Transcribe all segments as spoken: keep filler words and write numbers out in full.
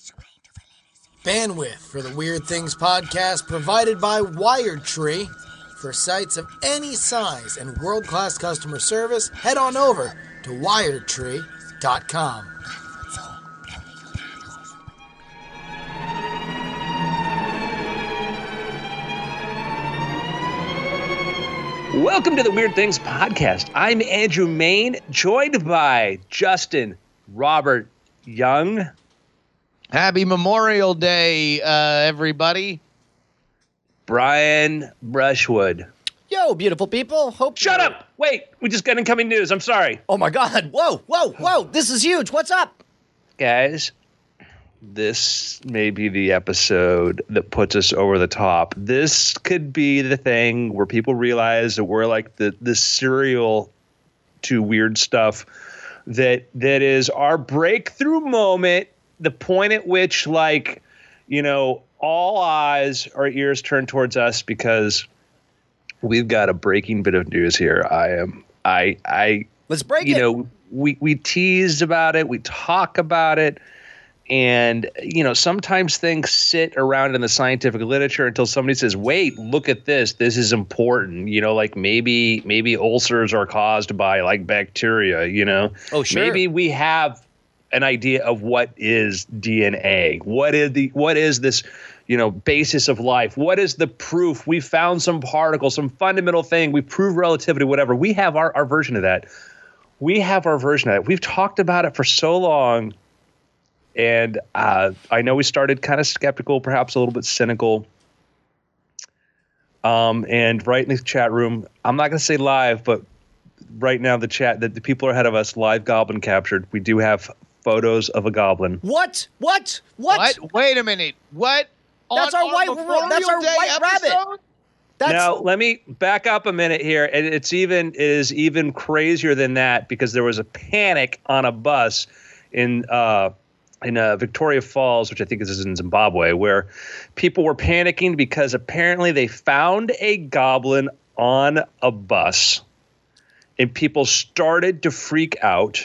Bandwidth for the Weird Things podcast provided by WiredTree. For sites of any size and world-class customer service, head on over to wired tree dot com. Welcome to the Weird Things podcast. I'm Andrew Main, joined by Justin Robert Young. Happy Memorial Day, uh, everybody. Brian Brushwood. Yo, beautiful people. Hope Shut you're... up! Wait, we just got incoming news. I'm sorry. Oh my God. Whoa, whoa, whoa. This is huge. What's up? Guys, this may be the episode that puts us over the top. This could be the thing where people realize that we're like the, the serial to weird stuff that that is our breakthrough moment. The point at which, like, you know, all eyes or ears turn towards us because we've got a breaking bit of news here. I am, I, I, let's break you it. You know, we, we teased about it. We talk about it. And, you know, sometimes things sit around in the scientific literature until somebody says, wait, look at this. This is important. You know, like maybe, maybe ulcers are caused by like bacteria, you know, oh, sure. Maybe we have an idea of what is D N A. What is the what is this, you know, basis of life? What is the proof? We found some particle, some fundamental thing. We prove relativity, whatever. We have our, our version of that. We have our version of that. We've talked about it for so long. And uh, I know we started kind of skeptical, perhaps a little bit cynical. Um, and right in the chat room, I'm not going to say live, but right now the chat, that the people are ahead of us, live goblin captured. We do have photos of a goblin. What? What? What? What? Wait a minute. What? That's On our white. Memorial That's our Day white episode? rabbit. That's Now, let me back up a minute here. And it's even it is even crazier than that because there was a panic on a bus in uh, in uh, Victoria Falls, which I think is in Zimbabwe, where people were panicking because apparently they found a goblin on a bus, and people started to freak out.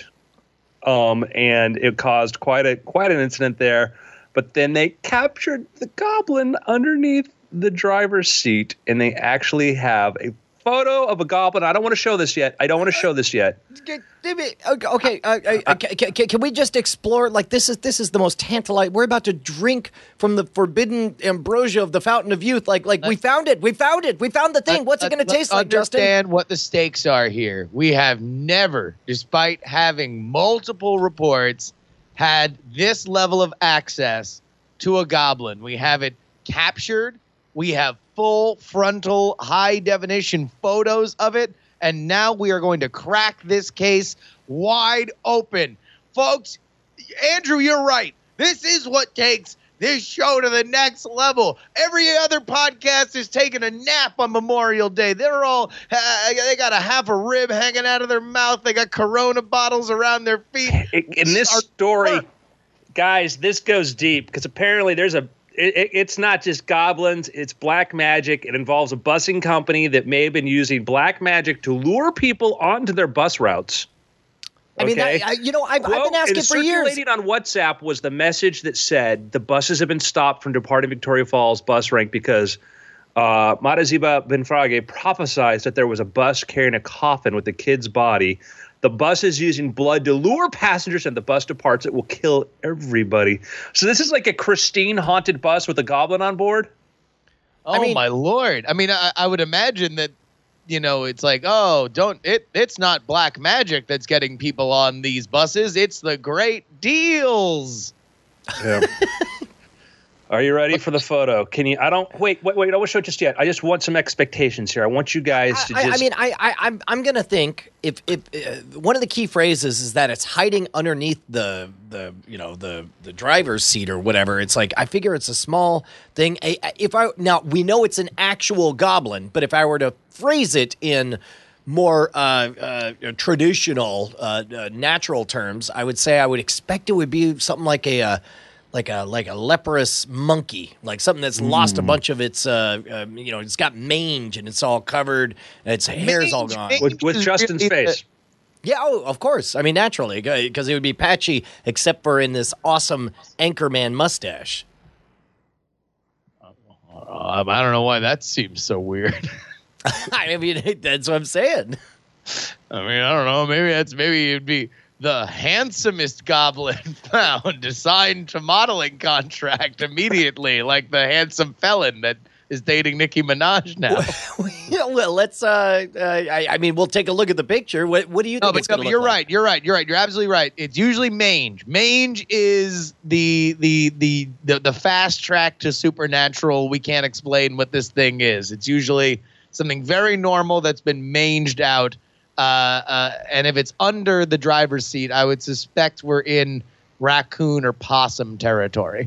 Um, and it caused quite a quite an incident there. But then they captured the goblin underneath the driver's seat, and they actually have a photo of a goblin. I don't want to show this yet. I don't want to show this yet. okay. Uh, uh, can, can, can we just explore? Like this is this is the most tantalizing. We're about to drink from the forbidden ambrosia of the fountain of youth. Like like we found it. We found it. We found the thing. What's it going to taste like, Justin? Understand what the stakes are here. We have never, despite having multiple reports, had this level of access to a goblin. We have it captured. We have full frontal high definition photos of it. And now we are going to crack this case wide open. Folks, Andrew, you're right. This is what takes this show to the next level. Every other podcast is taking a nap on Memorial Day. They're all, uh, they got a half a rib hanging out of their mouth. They got Corona bottles around their feet. In this story, guys, this goes deep because apparently there's a, It, it's not just goblins. It's black magic. It involves a busing company that may have been using black magic to lure people onto their bus routes. I mean, okay? that, I, you know, I've, Quote, I've been asking for years. Circulating on WhatsApp was the message that said the buses have been stopped from departing Victoria Falls bus rank because uh, Madaziba Benfrage prophesied that there was a bus carrying a coffin with the kid's body. The bus is using blood to lure passengers, and the bus departs. It will kill everybody. So this is like a Christine haunted bus with a goblin on board? Oh, I mean, my Lord. I mean, I, I would imagine that, you know, it's like, oh, don't it. It's not black magic that's getting people on these buses. It's the great deals. Yeah. Are you ready for the photo? Can you? I don't. Wait, wait, wait. I don't want to show it just yet. I just want some expectations here. I want you guys to I, just. I mean, I, I, I'm, I'm gonna think if, if uh, one of the key phrases is that it's hiding underneath the, the, you know, the, the driver's seat or whatever. It's like I figure it's a small thing. I, if I now we know it's an actual goblin, but if I were to phrase it in more uh, uh, traditional, uh, uh, natural terms, I would say I would expect it would be something like a. Uh, Like a like a leprous monkey, like something that's lost a bunch of its, uh, uh, you know, it's got mange and it's all covered, and its hair's all gone. with, with Justin's face. Yeah, oh, of course. I mean, naturally, because it would be patchy, except for in this awesome Anchorman mustache. Um, I don't know why that seems so weird. I mean, that's what I'm saying. I mean, I don't know. Maybe that's maybe it'd be the handsomest goblin found, assigned to modeling contract immediately, like the handsome felon that is dating Nicki Minaj now. Yeah, well, let's. Uh, uh, I, I mean, we'll take a look at the picture. What, what do you think? No, but, it's gonna no, but look you're like? right. You're right. You're right. You're absolutely right. It's usually mange. Mange is the the the the, the fast track to supernatural. We can't explain what this thing is. It's usually something very normal that's been manged out. Uh, uh, and if it's under the driver's seat, I would suspect we're in raccoon or possum territory.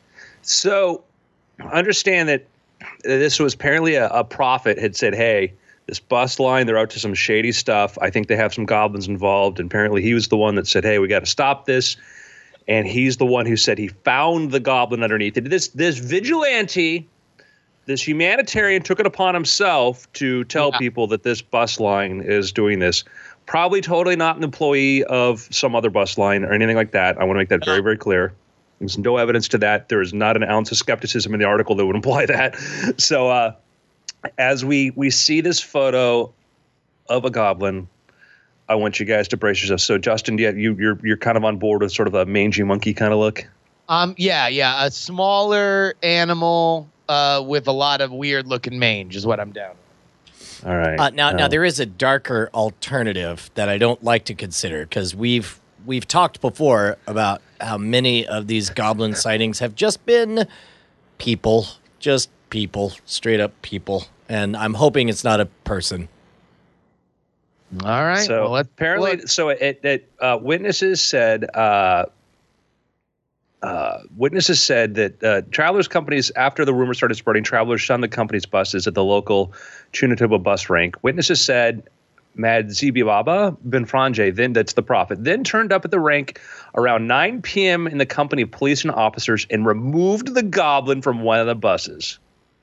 So understand that this was apparently a, a prophet had said, hey, this bus line, they're out to some shady stuff. I think they have some goblins involved. And apparently he was the one that said, hey, we got to stop this. And he's the one who said he found the goblin underneath it. This, this vigilante, this humanitarian took it upon himself to tell Yeah. people that this bus line is doing this. Probably totally not an employee of some other bus line or anything like that. I want to make that very, very clear. There's no evidence to that. There is not an ounce of skepticism in the article that would imply that. So uh, as we we see this photo of a goblin, I want you guys to brace yourself. So Justin, yeah, you you're you're kind of on board with sort of a mangy monkey kind of look. Um, yeah, yeah, a smaller animal uh, with a lot of weird looking mange is what I'm down with. All right. Uh, now, now Uh, there is a darker alternative that I don't like to consider because we've we've talked before about how many of these goblin sightings have just been people, just people, straight up people, and I'm hoping it's not a person. All right. So well, let's apparently, look. so it, it uh, witnesses said uh, uh, witnesses said that uh, travelers companies, after the rumor started spreading, travelers shunned the company's buses at the local Chunatuba bus rank. Witnesses said Madzibaba Benfranje, then that's the prophet, then turned up at the rank around nine p.m. in the company of police and officers and removed the goblin from one of the buses.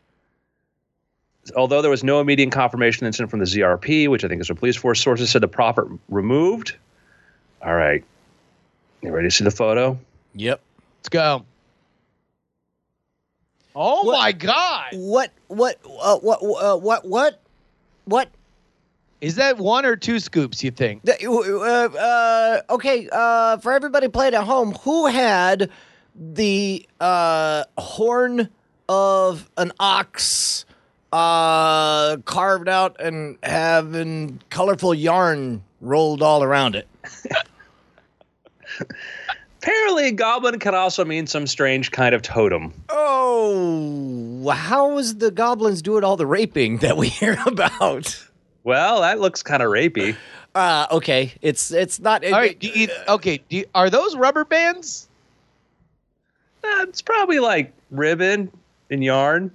Although there was no immediate confirmation of the incident from the Z R P, which I think is a police force, sources said the prophet removed. All right. You ready to see the photo? Yep. Let's go. Oh What- my God! What? What? Uh, what? Uh, what? What? What? Is that one or two scoops? You think? The- Uh, uh, okay, uh, for everybody playing at home, who had the uh, horn of an ox uh, carved out and having colorful yarn rolled all around it? Apparently, goblin can also mean some strange kind of totem. Oh, how is the goblins doing all the raping that we hear about? Well, that looks kind of rapey. Uh, okay, it's it's not. All right. Do you, okay. Do you, are those rubber bands? Uh, it's probably like ribbon and yarn.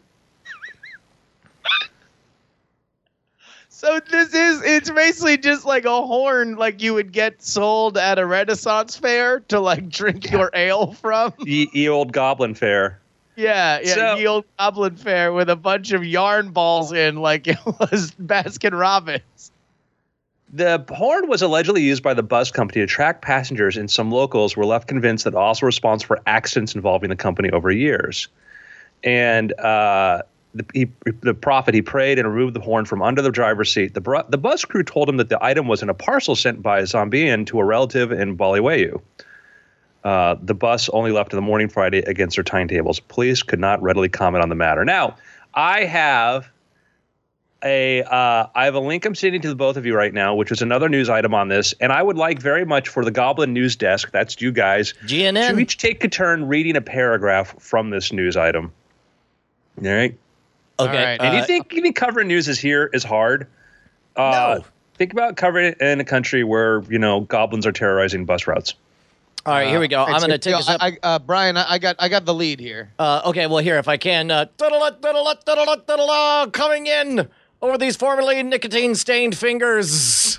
So this is, it's basically just like a horn like you would get sold at a Renaissance fair to like drink your ale from. Ye, ye old goblin fair. Yeah, yeah, So- the old goblin fair with a bunch of yarn balls in like it was Baskin Robbins. The horn was allegedly used by the bus company to track passengers, and some locals were left convinced that also responsible for accidents involving the company over years. And uh, the, he, the prophet, he prayed and removed the horn from under the driver's seat. The, br- the bus crew told him that the item was in a parcel sent by a Zambian to a relative in Baliwayu. Uh, the bus only left in the morning Friday against their timetables. Police could not readily comment on the matter. Now, I have a uh, I have a link I'm sending to the both of you right now, which is another news item on this, and I would like very much for the Goblin News Desk, that's you guys, G N N. to each take a turn reading a paragraph from this news item. All right. All Okay, right. And uh, you think you think covering news is here is hard? Uh, No. Think about covering it in a country where you know goblins are terrorizing bus routes. all right, here we go. All right, I'm so, going to take yo, us up. I, I, uh, Brian, I, I got I got the lead here. Uh, okay, well, here, if I can. Uh, diddle-a, diddle-a, diddle-a, diddle-a, coming in over these formerly nicotine-stained fingers.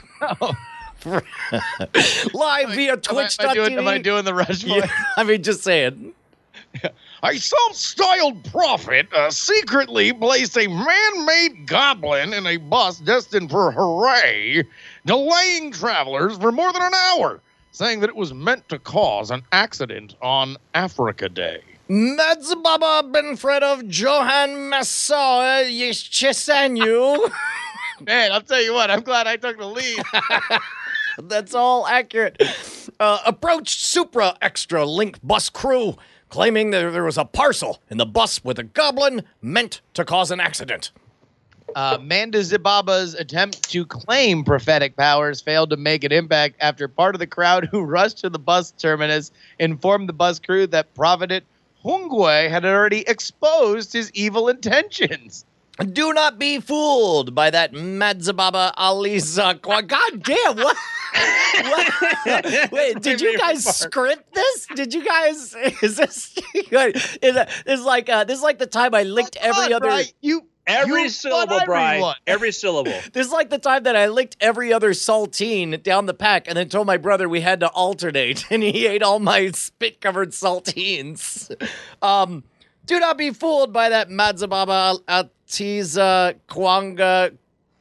Live via Am I, Twitch am I dot T V. doing, am I doing the rush voice? Yeah, I mean, just saying. A self-styled prophet uh, secretly placed a man-made goblin in a bus destined for hooray delaying travelers for more than an hour, saying that it was meant to cause an accident on Africa Day. Madzbaba Benfred of Johann Massau Yeshesanu. Man, I'll tell you what, I'm glad I took the lead. That's all accurate. Uh, approached Supra Extra Link bus crew, claiming that there was a parcel in the bus with a goblin meant to cause an accident. Uh, Manda Zibaba's attempt to claim prophetic powers failed to make an impact after part of the crowd who rushed to the bus terminus informed the bus crew that Prophet Hungwe had already exposed his evil intentions. Do not be fooled by that Madzababa Aliza. God damn, what? what? Wait, did you guys script this? Did you guys? Is this? Is it, it's like uh, this is like the time I linked every other. Right? You Every you syllable, won Brian. everyone. Every syllable. This is like the time that I licked every other saltine down the pack and then told my brother we had to alternate, and he ate all my spit-covered saltines. Um, do not be fooled by that Madzababa Atiza Kwanga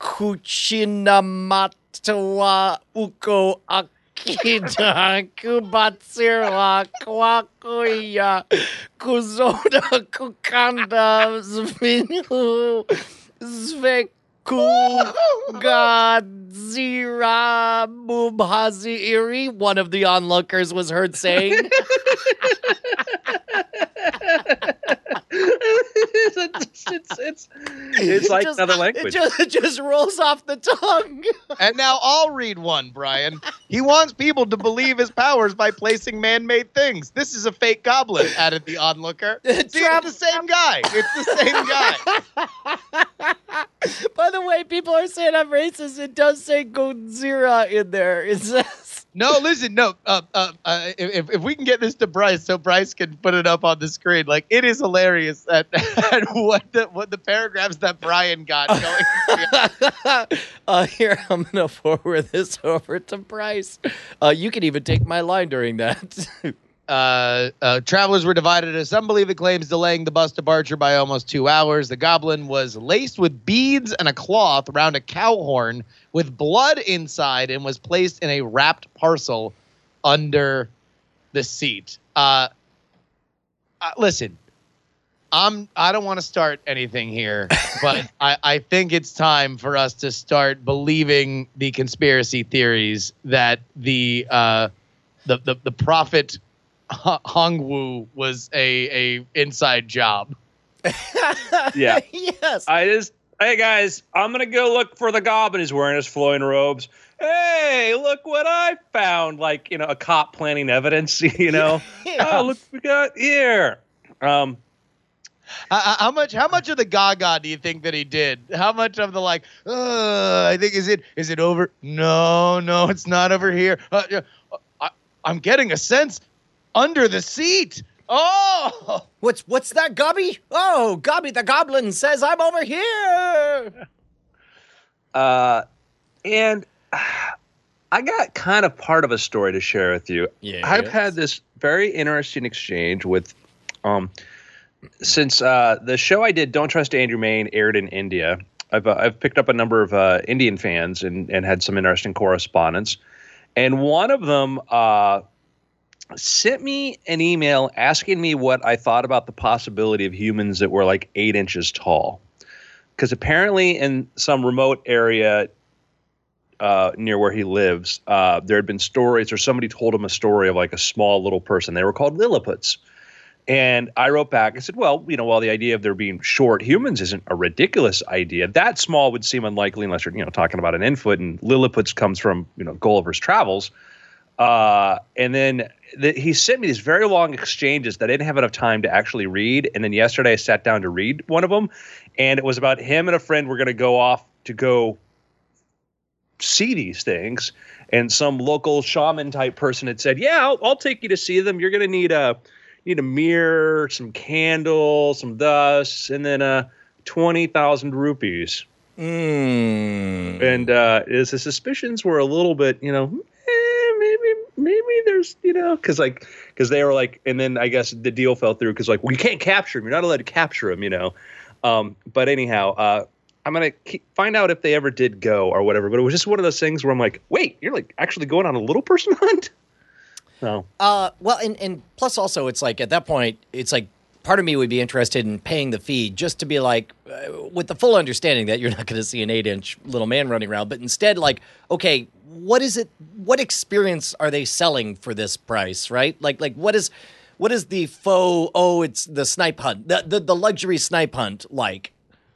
Kuchinamatawa Uko Akita Kubatsirwa Kwakuya Kuzoda Kukanda Zvinu Zveku Godzira Mubhazi Iri, one of the onlookers was heard saying. it's, it's, it's, it's like just, another language. It just, it just rolls off the tongue. And now I'll read one, Brian. He wants people to believe his powers by placing man-made things. This is a fake goblin, added the onlooker. See, it's the same guy. It's the same guy. By the way, people are saying I'm racist. It does say Godzilla in there. It says... No, listen, no. Uh, uh, uh, if, if we can get this to Bryce so Bryce can put it up on the screen, like, it is hilarious at, at what the what the paragraphs that Brian got going. uh, here, I'm going to forward this over to Bryce. Uh, you can even take my line during that. Uh, uh, travelers were divided as some believe it claims delaying the bus departure by almost two hours. The goblin was laced with beads and a cloth around a cow horn with blood inside and was placed in a wrapped parcel under the seat. Uh, uh, listen, I'm, I don't want to start anything here, but I, I think it's time for us to start believing the conspiracy theories that the uh, the, the, the prophet Hongwu was a, a inside job. Yeah. Yes. I just, hey guys, I'm gonna go look for the goblin. He's wearing his flowing robes. Hey, look what I found! Like, you know, a cop planting evidence. You know, Yeah. oh, look what we got here. Um, Uh, how much? How much of the Gaga do you think that he did? How much of the like? Uh, I think is it is it over? No, no, it's not over here. Uh, yeah, I, I'm getting a sense under the seat. Oh, What's what's that, Gobby? Oh, Gobby the Goblin says I'm over here. uh, and I got kind of part of a story to share with you. Yes. I've had this very interesting exchange with, um, since uh, the show I did, Don't Trust Andrew Main, aired in India. I've uh, I've picked up a number of uh, Indian fans and and had some interesting correspondence, and one of them uh, sent me an email asking me what I thought about the possibility of humans that were like eight inches tall, because apparently in some remote area uh, near where he lives, uh, there had been stories, or somebody told him a story of like a small little person. They were called Lilliputs. And I wrote back, I said, well, you know, while the idea of there being short humans isn't a ridiculous idea, that small would seem unlikely unless you're, you know, talking about an infant, and Lilliputs comes from, you know, Gulliver's Travels. Uh, and then the, he sent me these very long exchanges that I didn't have enough time to actually read. And then yesterday I sat down to read one of them, and it was about him and a friend were going to go off to go see these things. And some local shaman type person had said, yeah, I'll, I'll take you to see them. You're going to need a... need a mirror, some candles, some dust, and then uh, twenty thousand rupees. Mm. And uh, his, his suspicions were a little bit, you know, eh, maybe maybe there's, you know, because like, because they were like, and then I guess the deal fell through because like, we can't capture him. You're not allowed to capture him, you know. Um, but anyhow, uh, I'm gonna keep, find out if they ever did go or whatever. But it was just one of those things where I'm like, wait, you're like actually going on a little person hunt? No. Uh, well, and and plus also, it's like at that point, it's like part of me would be interested in paying the fee just to be like, uh, with the full understanding that you're not going to see an eight-inch little man running around, but instead, like, okay, what is it? What experience are they selling for this price? Right? Like, like what is what is the faux? Oh, it's the snipe hunt, the the, the luxury snipe hunt, like.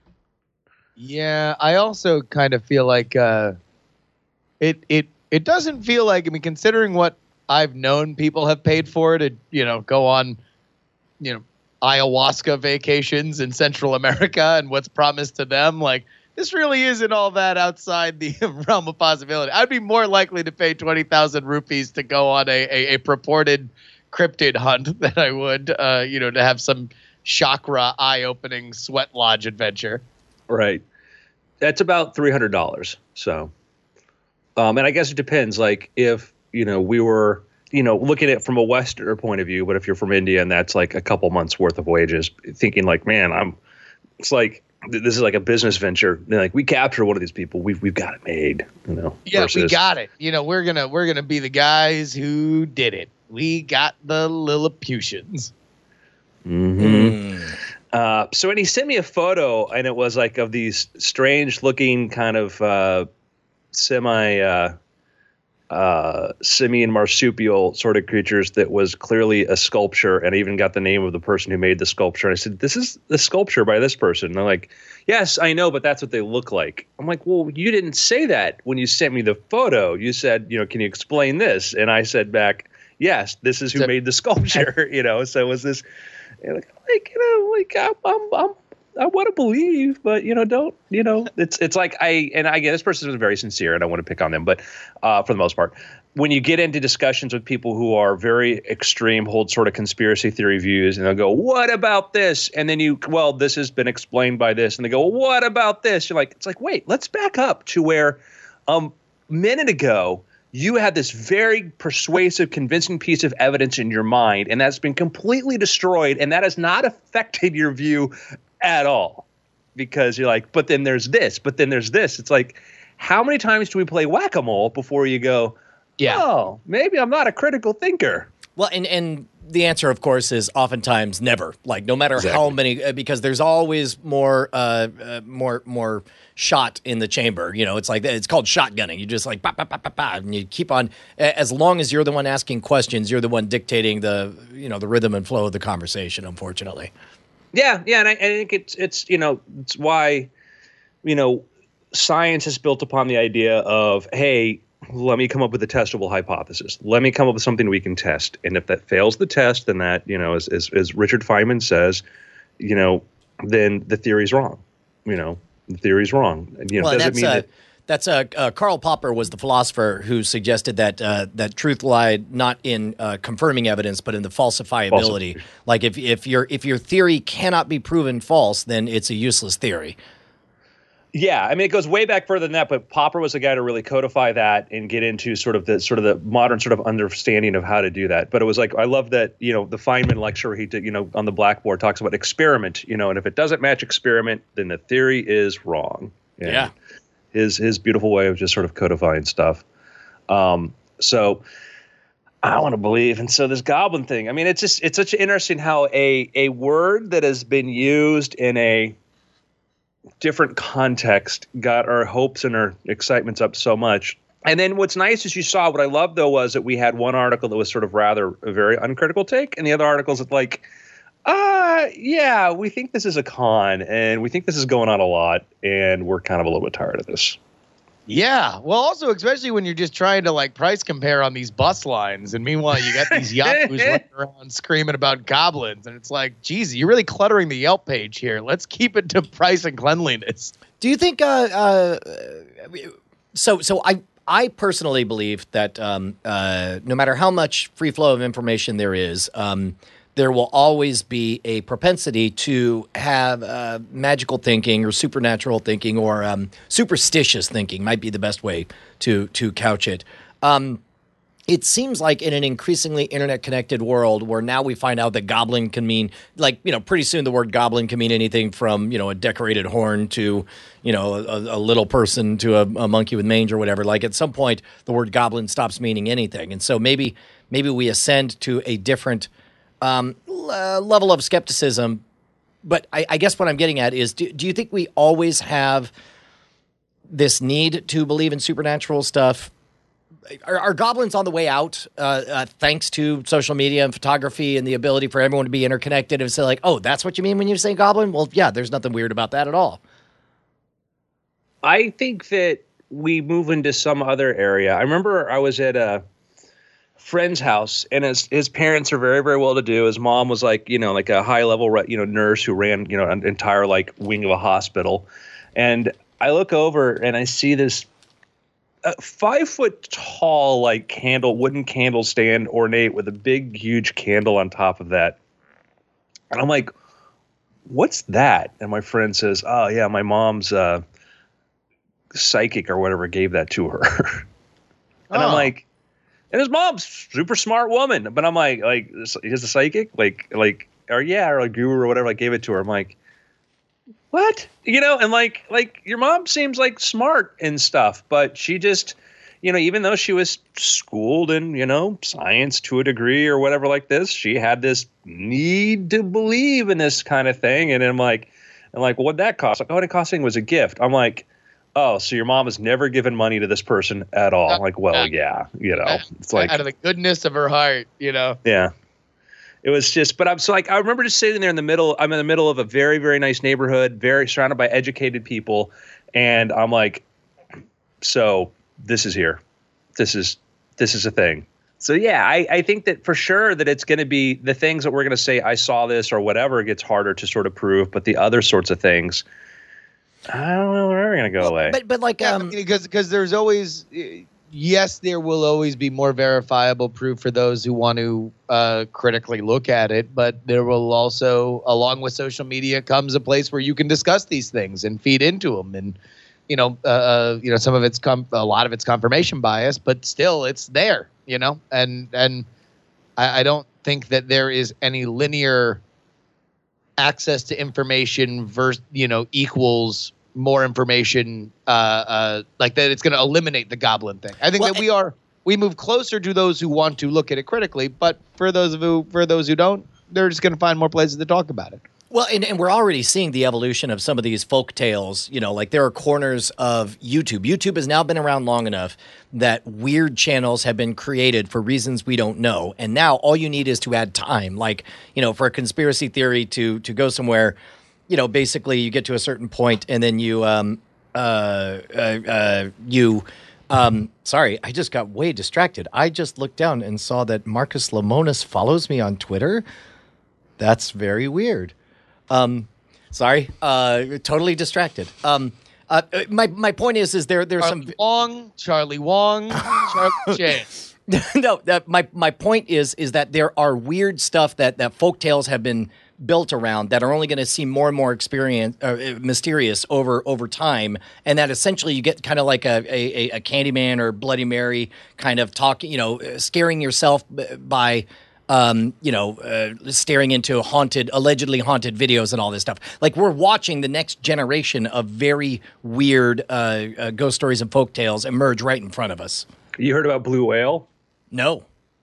Yeah, I also kind of feel like uh, it it it doesn't feel like, I mean, considering what I've known people have paid for to, you know, go on, you know, ayahuasca vacations in Central America and what's promised to them, like, this really isn't all that outside the realm of possibility. I'd be more likely to pay twenty thousand rupees to go on a, a, a purported cryptid hunt than I would, uh, you know, to have some chakra eye-opening sweat lodge adventure. Right. That's about three hundred dollars. So, um, and I guess it depends. Like if, you know, we were, you know, looking at it from a Westerner point of view, but if you're from India and that's like a couple months worth of wages, thinking like, man, I'm, it's like, this is like a business venture. They're like, we capture one of these people. We've, we've got it made, you know. Yeah, versus, we got it. You know, we're going to, we're going to be the guys who did it. We got the Lilliputians. Mm-hmm. Mm. Uh, so when he sent me a photo, and it was like of these strange-looking kind of uh, semi uh, uh, simian marsupial sort of creatures that was clearly a sculpture, and I even got the name of the person who made the sculpture. And I said, "This is the sculpture by this person." And they're like, "Yes, I know, but that's what they look like." I'm like, "Well, you didn't say that when you sent me the photo. You said, you know, can you explain this?" And I said back, "Yes, this is who So- made the sculpture." You know, so it was this. Like, like, you know, like I'm, I'm, I'm I want to believe, but you know, don't, you know, it's, it's like I, and again, this person was very sincere and I want to pick on them, but uh, for the most part, when you get into discussions with people who are very extreme, hold sort of conspiracy theory views, and they'll go, what about this? And then you, well, this has been explained by this. And they go, well, what about this? You're like, it's like, wait, let's back up to where um, a minute ago, you had this very persuasive, convincing piece of evidence in your mind, and that's been completely destroyed, and that has not affected your view at all. Because you're like, but then there's this, but then there's this. It's like, how many times do we play whack-a-mole before you go, Yeah. oh, maybe I'm not a critical thinker? Well, and, and the answer, of course, is oftentimes never. Like, no matter Exactly. how many, uh, because there's always more, uh, uh, more, more shot in the chamber. You know, it's like it's called shotgunning. You just like bah, bah, bah, bah, bah, and you keep on. As long as you're the one asking questions, you're the one dictating the, you know, the rhythm and flow of the conversation. Unfortunately. Yeah, yeah, and I, I think it's it's you know it's why, you know, science is built upon the idea of, hey, let me come up with a testable hypothesis. Let me come up with something we can test. And if that fails the test, then that, you know, as as, as Richard Feynman says, you know, then the theory's wrong. You know, the theory's wrong. And, you know, Well, and doesn't that's mean uh, that. that's uh, uh, Karl Popper was the philosopher who suggested that uh, that truth lied not in uh, confirming evidence, but in the falsifiability. Falsification. Like if if your if your theory cannot be proven false, then it's a useless theory. Yeah, I mean, it goes way back further than that, but Popper was the guy to really codify that and get into sort of the sort of the modern sort of understanding of how to do that. But it was like, I love that, you know, the Feynman lecture he did, you know, on the blackboard talks about experiment, you know, and if it doesn't match experiment, then the theory is wrong. And Yeah. His, his beautiful way of just sort of codifying stuff. Um, so I want to believe. And so this goblin thing, I mean, it's just, it's such interesting how a, a word that has been used in a different context got our hopes and our excitements up so much. And then what's nice is you saw, what I loved though was that we had one article that was sort of rather a very uncritical take, and the other articles that like, uh, yeah, we think this is a con and we think this is going on a lot and we're kind of a little bit tired of this. Yeah. Well, also, especially when you're just trying to like price compare on these bus lines. And meanwhile, you got these yahoos running around screaming about goblins. And it's like, geez, you're really cluttering the Yelp page here. Let's keep it to price and cleanliness. Do you think? Uh, uh, so, so I, I personally believe that um, uh, no matter how much free flow of information there is, um, there will always be a propensity to have uh, magical thinking or supernatural thinking or um, superstitious thinking. Might be the best way to to couch it. Um, it seems like in an increasingly internet-connected world where now we find out that goblin can mean, like, you know, pretty soon the word goblin can mean anything from, you know, a decorated horn to, you know, a, a little person to a, a monkey with mange or whatever. Like, at some point, the word goblin stops meaning anything. And so maybe maybe we ascend to a different um, l- level of skepticism. But I, I guess what I'm getting at is, do, do you think we always have this need to believe in supernatural stuff? Are, are goblins on the way out, uh, uh, thanks to social media and photography and the ability for everyone to be interconnected and say, like, oh, that's what you mean when you say goblin? Well, yeah, there's nothing weird about that at all. I think that we move into some other area. I remember I was at a friend's house, and his his parents are very, very well to do. His mom was like, you know, like a high level, you know, nurse who ran, you know, an entire like wing of a hospital. And I look over and I see this a five foot tall, like candle, wooden candle stand, ornate with a big, huge candle on top of that. And I'm like, what's that? And my friend says, oh yeah, my mom's uh, psychic or whatever gave that to her. And Oh. I'm like, and his mom's super smart woman, but I'm like, like, is a psychic? Like, like, or yeah, or a guru or whatever, like gave it to her. I'm like, what? You know, and like, like your mom seems like smart and stuff, but she just, you know, even though she was schooled in, you know, science to a degree or whatever like this, she had this need to believe in this kind of thing. And I'm like, I'm like, well, what'd that cost? Like, oh, it cost was a gift. I'm like, oh, so your mom has never given money to this person at all. I'm like, well, yeah, you know, it's like out of the goodness of her heart, you know. yeah. It was just, but I'm so like, I remember just sitting there in the middle. I'm in the middle of a very, very nice neighborhood, very surrounded by educated people. And I'm like, so this is here. This is, this is a thing. So yeah, I, I think that for sure that it's going to be the things that we're going to say, I saw this or whatever, it gets harder to sort of prove, but the other sorts of things, I don't know, they're ever going to go Well, away. But, but like, Yeah, um, because because there's always yes, there will always be more verifiable proof for those who want to uh, critically look at it, but there will also, along with social media, comes a place where you can discuss these things and feed into them, and you know, uh, uh, you know, some of it's com- a lot of it's confirmation bias, but still, it's there, you know, and and I, I don't think that there is any linear access to information versus, you know, equals more information, uh, uh, like that it's going to eliminate the goblin thing. I think Well, that we are, we move closer to those who want to look at it critically, but for those of who, for those who don't, they're just going to find more places to talk about it. well, and, and we're already seeing the evolution of some of these folk tales. You know, like there are corners of YouTube. YouTube has now been around long enough that weird channels have been created for reasons we don't know. And now all you need is to add time. Like, you know, for a conspiracy theory to to go somewhere, you know, basically you get to a certain point and then you, um, uh, uh, uh, you, um, sorry, I just got way distracted. I just looked down and saw that Marcus Lemonis follows me on Twitter. That's very weird. Um, sorry, uh, totally distracted. Um, uh, my my point is, is there there's some Charlie Wong, Charlie Wong, Charlie Chan. no. That my my point is is that there are weird stuff that that folk tales have been built around that are only going to seem more and more experience uh, mysterious over over time, and that essentially you get kind of like a, a a Candyman or Bloody Mary kind of talking, you know, scaring yourself by. Um, you know, uh, staring into haunted, allegedly haunted videos and all this stuff. Like we're watching the next generation of very weird uh, uh, ghost stories and folk tales emerge right in front of us. You heard about Blue Whale? No.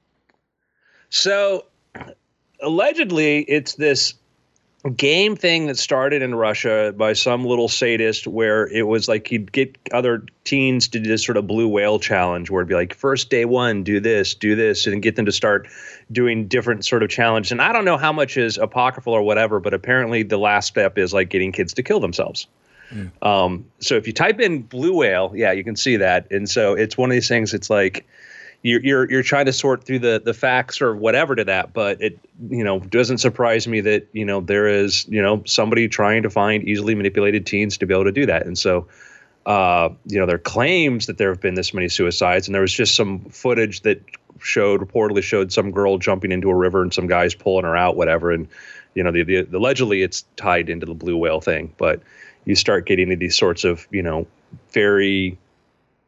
So allegedly, it's this game thing that started in Russia by some little sadist where it was like he'd get other teens to do this sort of blue whale challenge where it'd be like first day one, do this, do this, and get them to start doing different sort of challenges. And I don't know how much is apocryphal or whatever, but apparently the last step is like getting kids to kill themselves. Mm. Um, so if you type in blue whale, yeah, you can see that. And so it's one of these things, it's like, You're, you're you're trying to sort through the, the facts or whatever to that, but it you know doesn't surprise me that you know there is you know somebody trying to find easily manipulated teens to be able to do that, and so uh, you know there are claims that there have been this many suicides, and there was just some footage that showed reportedly showed some girl jumping into a river and some guys pulling her out, whatever, and you know the, the allegedly it's tied into the blue whale thing, but you start getting into these sorts of you know very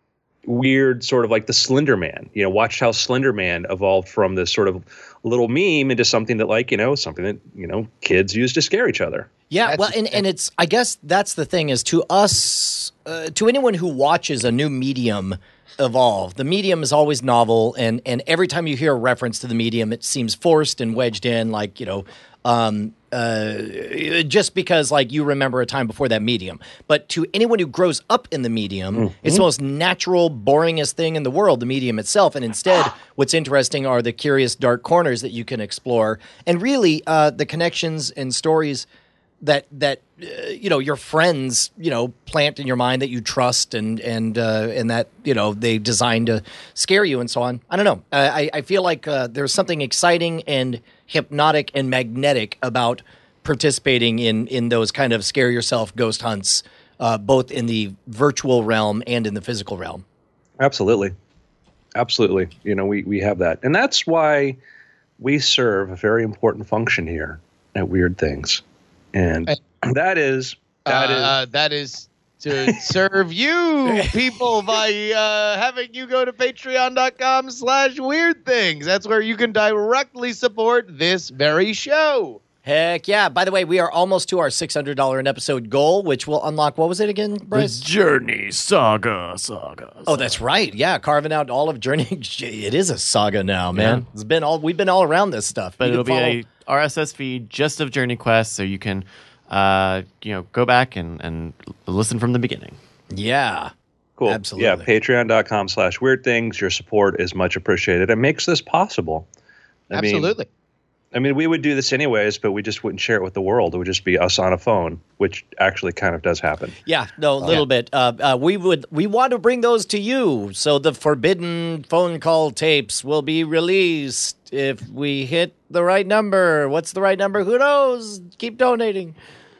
weird sort of like the Slender Man. You know, watch how Slender Man evolved from this sort of little meme into something that, like, you know, something that, you know, kids use to scare each other. Yeah, That's well, and, and it's, I guess that's the thing is to us, uh, to anyone who watches a new medium evolve, the medium is always novel, and, and every time you hear a reference to the medium, it seems forced and wedged in, like, you know, um, uh, just because, like, you remember a time before that medium. But to anyone who grows up in the medium, mm-hmm. it's the most natural, boringest thing in the world, the medium itself. And instead, what's interesting are the curious dark corners that you can explore, and really uh, the connections and stories that that uh, you know your friends you know plant in your mind that you trust and and uh, and that you know they designed to scare you and so on. I don't know. I I feel like uh, there's something exciting and hypnotic and magnetic about participating in in those kind of scare yourself ghost hunts, uh, both in the virtual realm and in the physical realm. Absolutely, absolutely. You know, we we have that, and that's why we serve a very important function here at Weird Things. And that is that uh, is uh, that is to serve you people by uh, having you go to patreon.com slash weird things. That's where you can directly support this very show. Heck yeah. By the way, we are almost to our six hundred dollars an episode goal, which will unlock, what was it again, Bryce? The Journey Saga Saga. Saga. Oh, that's right. Yeah, carving out all of Journey. It is a saga now, man. Yeah. It's been all we've been all around this stuff. But you it'll be follow- a R S S feed just of Journey Quest, so you can uh, you know, go back and, and listen from the beginning. Yeah. Cool. Absolutely. Yeah, patreon.com slash weird things. Your support is much appreciated. It makes this possible. I Absolutely. Mean, I mean, we would do this anyways, but we just wouldn't share it with the world. It would just be us on a phone, which actually kind of does happen. Yeah, no, a little yeah. bit. Uh, uh, we would we want to bring those to you, so the forbidden phone call tapes will be released if we hit the right number. What's the right number? Who knows? Keep donating.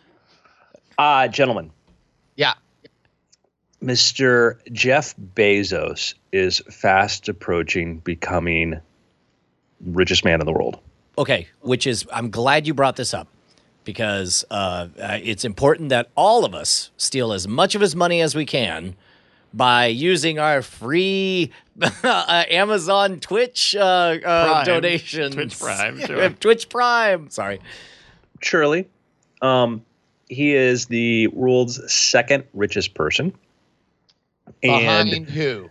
Uh, gentlemen. Yeah. Mister Jeff Bezos is fast approaching becoming richest man in the world. Okay, which is, I'm glad you brought this up because uh, uh, it's important that all of us steal as much of his money as we can by using our free uh, Amazon Twitch uh, uh, donations. Twitch Prime, sure. Twitch Prime, sorry. Surely. Um, he is the world's second richest person. Behind and, who?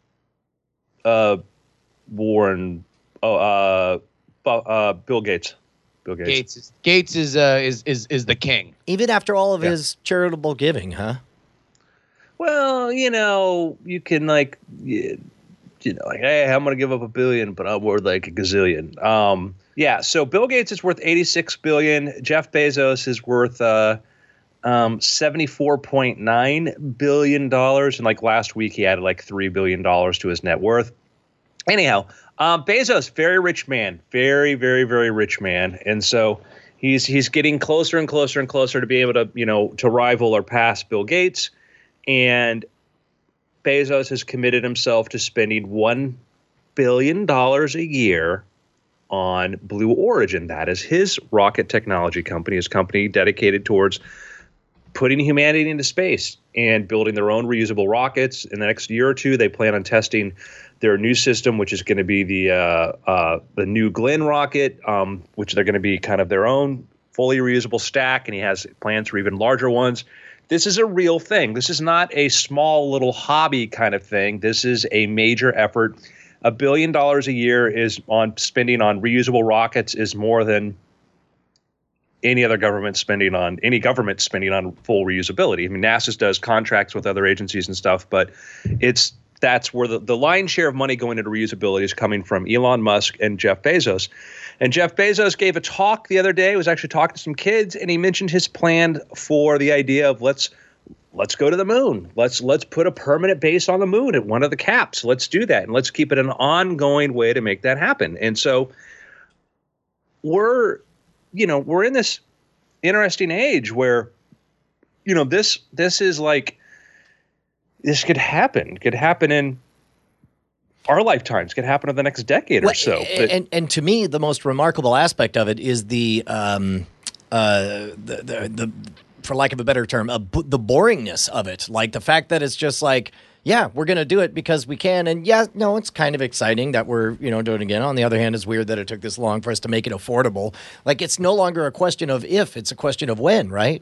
Uh, Warren, oh, uh, Uh, Bill Gates. Bill Gates. Gates is Gates is uh, is is is the king. Even after all of Yeah. his charitable giving, huh? Well, you know, you can like, you, you know, like, hey, I'm going to give up a billion, but I'm worth like a gazillion. Um, yeah. So Bill Gates is worth eighty-six billion. Jeff Bezos is worth uh, um, seventy-four point nine billion dollars. And like last week, he added like three billion dollars to his net worth. Anyhow. Um, Bezos, very rich man, very, very, very rich man, and so he's he's getting closer and closer and closer to be able to, you know, to rival or pass Bill Gates. And Bezos has committed himself to spending one billion dollars a year on Blue Origin. That is his rocket technology company, his company dedicated towards putting humanity into space and building their own reusable rockets. In the next year or two, they plan on testing their new system, which is going to be the uh, uh, the New Glenn rocket, um, which they're going to be kind of their own fully reusable stack, and he has plans for even larger ones. This is a real thing. This is not a small little hobby kind of thing. This is a major effort. A billion dollars a year is on spending on reusable rockets is more than any other government spending on any government spending on full reusability. I mean, NASA does contracts with other agencies and stuff, but it's that's where the, the lion's share of money going into reusability is coming from Elon Musk and Jeff Bezos. And Jeff Bezos gave a talk the other day. He was actually talking to some kids, and he mentioned his plan for the idea of let's let's go to the moon. Let's let's put a permanent base on the moon at one of the caps. Let's do that, and let's keep it an ongoing way to make that happen. And so we're, you know, we're in this interesting age where, you know, this this is like, this could happen. It could happen in our lifetimes. It could happen in the next decade or Well, so. But, and and to me, the most remarkable aspect of it is the um uh the the, the for lack of a better term, uh, b- the boringness of it. Like the fact that it's just like, yeah, we're going to do it because we can. And yeah, no, it's kind of exciting that we're, you know, doing it again. On the other hand, it's weird that it took this long for us to make it affordable. Like, it's no longer a question of if, it's a question of when, right?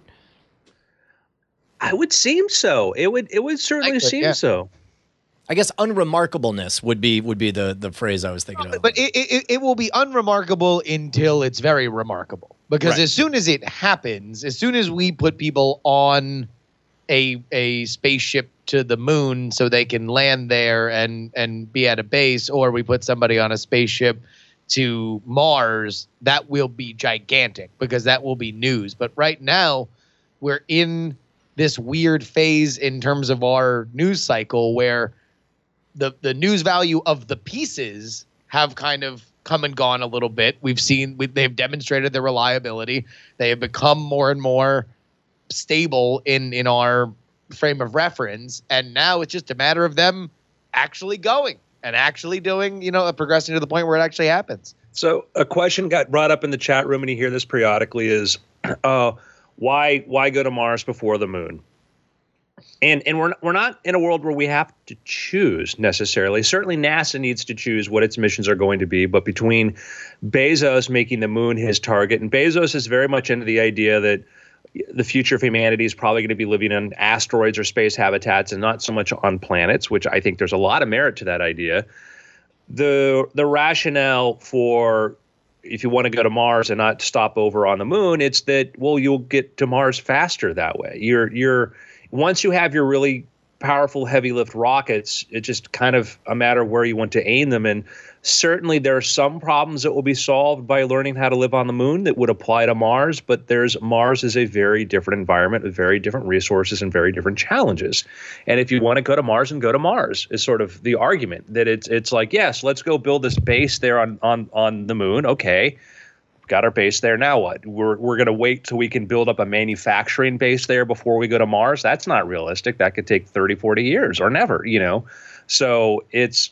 I would seem so. It would it would certainly Likely, seem yeah. so. I guess unremarkableness would be would be the, the phrase I was thinking of. But it, it, it will be unremarkable until it's very remarkable. Because Right. as soon as it happens, as soon as we put people on a a spaceship to the moon so they can land there and, and be at a base, or we put somebody on a spaceship to Mars, that will be gigantic because that will be news. But right now, we're in this weird phase in terms of our news cycle where the the news value of the pieces have kind of come and gone a little bit. We've seen we, they've demonstrated their reliability. They have become more and more stable in in our frame of reference, and now it's just a matter of them actually going and actually doing, you know, progressing to the point where it actually happens. So a question got brought up in the chat room, and you hear this periodically, is uh, why why go to Mars before the moon? And and we're we're not in a world where we have to choose necessarily. Certainly NASA needs to choose what its missions are going to be, but between Bezos making the moon his target, and Bezos is very much into the idea that the future of humanity is probably going to be living on asteroids or space habitats and not so much on planets, which I think there's a lot of merit to that idea. The the rationale for if you want to go to Mars and not stop over on the moon, it's that, well, you'll get to Mars faster that way. You're you're once you have your really powerful heavy lift rockets, it's just kind of a matter of where you want to aim them. And certainly there are some problems that will be solved by learning how to live on the moon that would apply to Mars, but there's Mars is a very different environment with very different resources and very different challenges. And if you want to go to Mars, and go to Mars is sort of the argument that it's it's like, yes, let's go build this base there on on on the moon. Okay. Got our base there. Now what? We're we're going to wait till we can build up a manufacturing base there before we go to Mars. That's not realistic. That could take thirty, forty years or never, you know. So it's,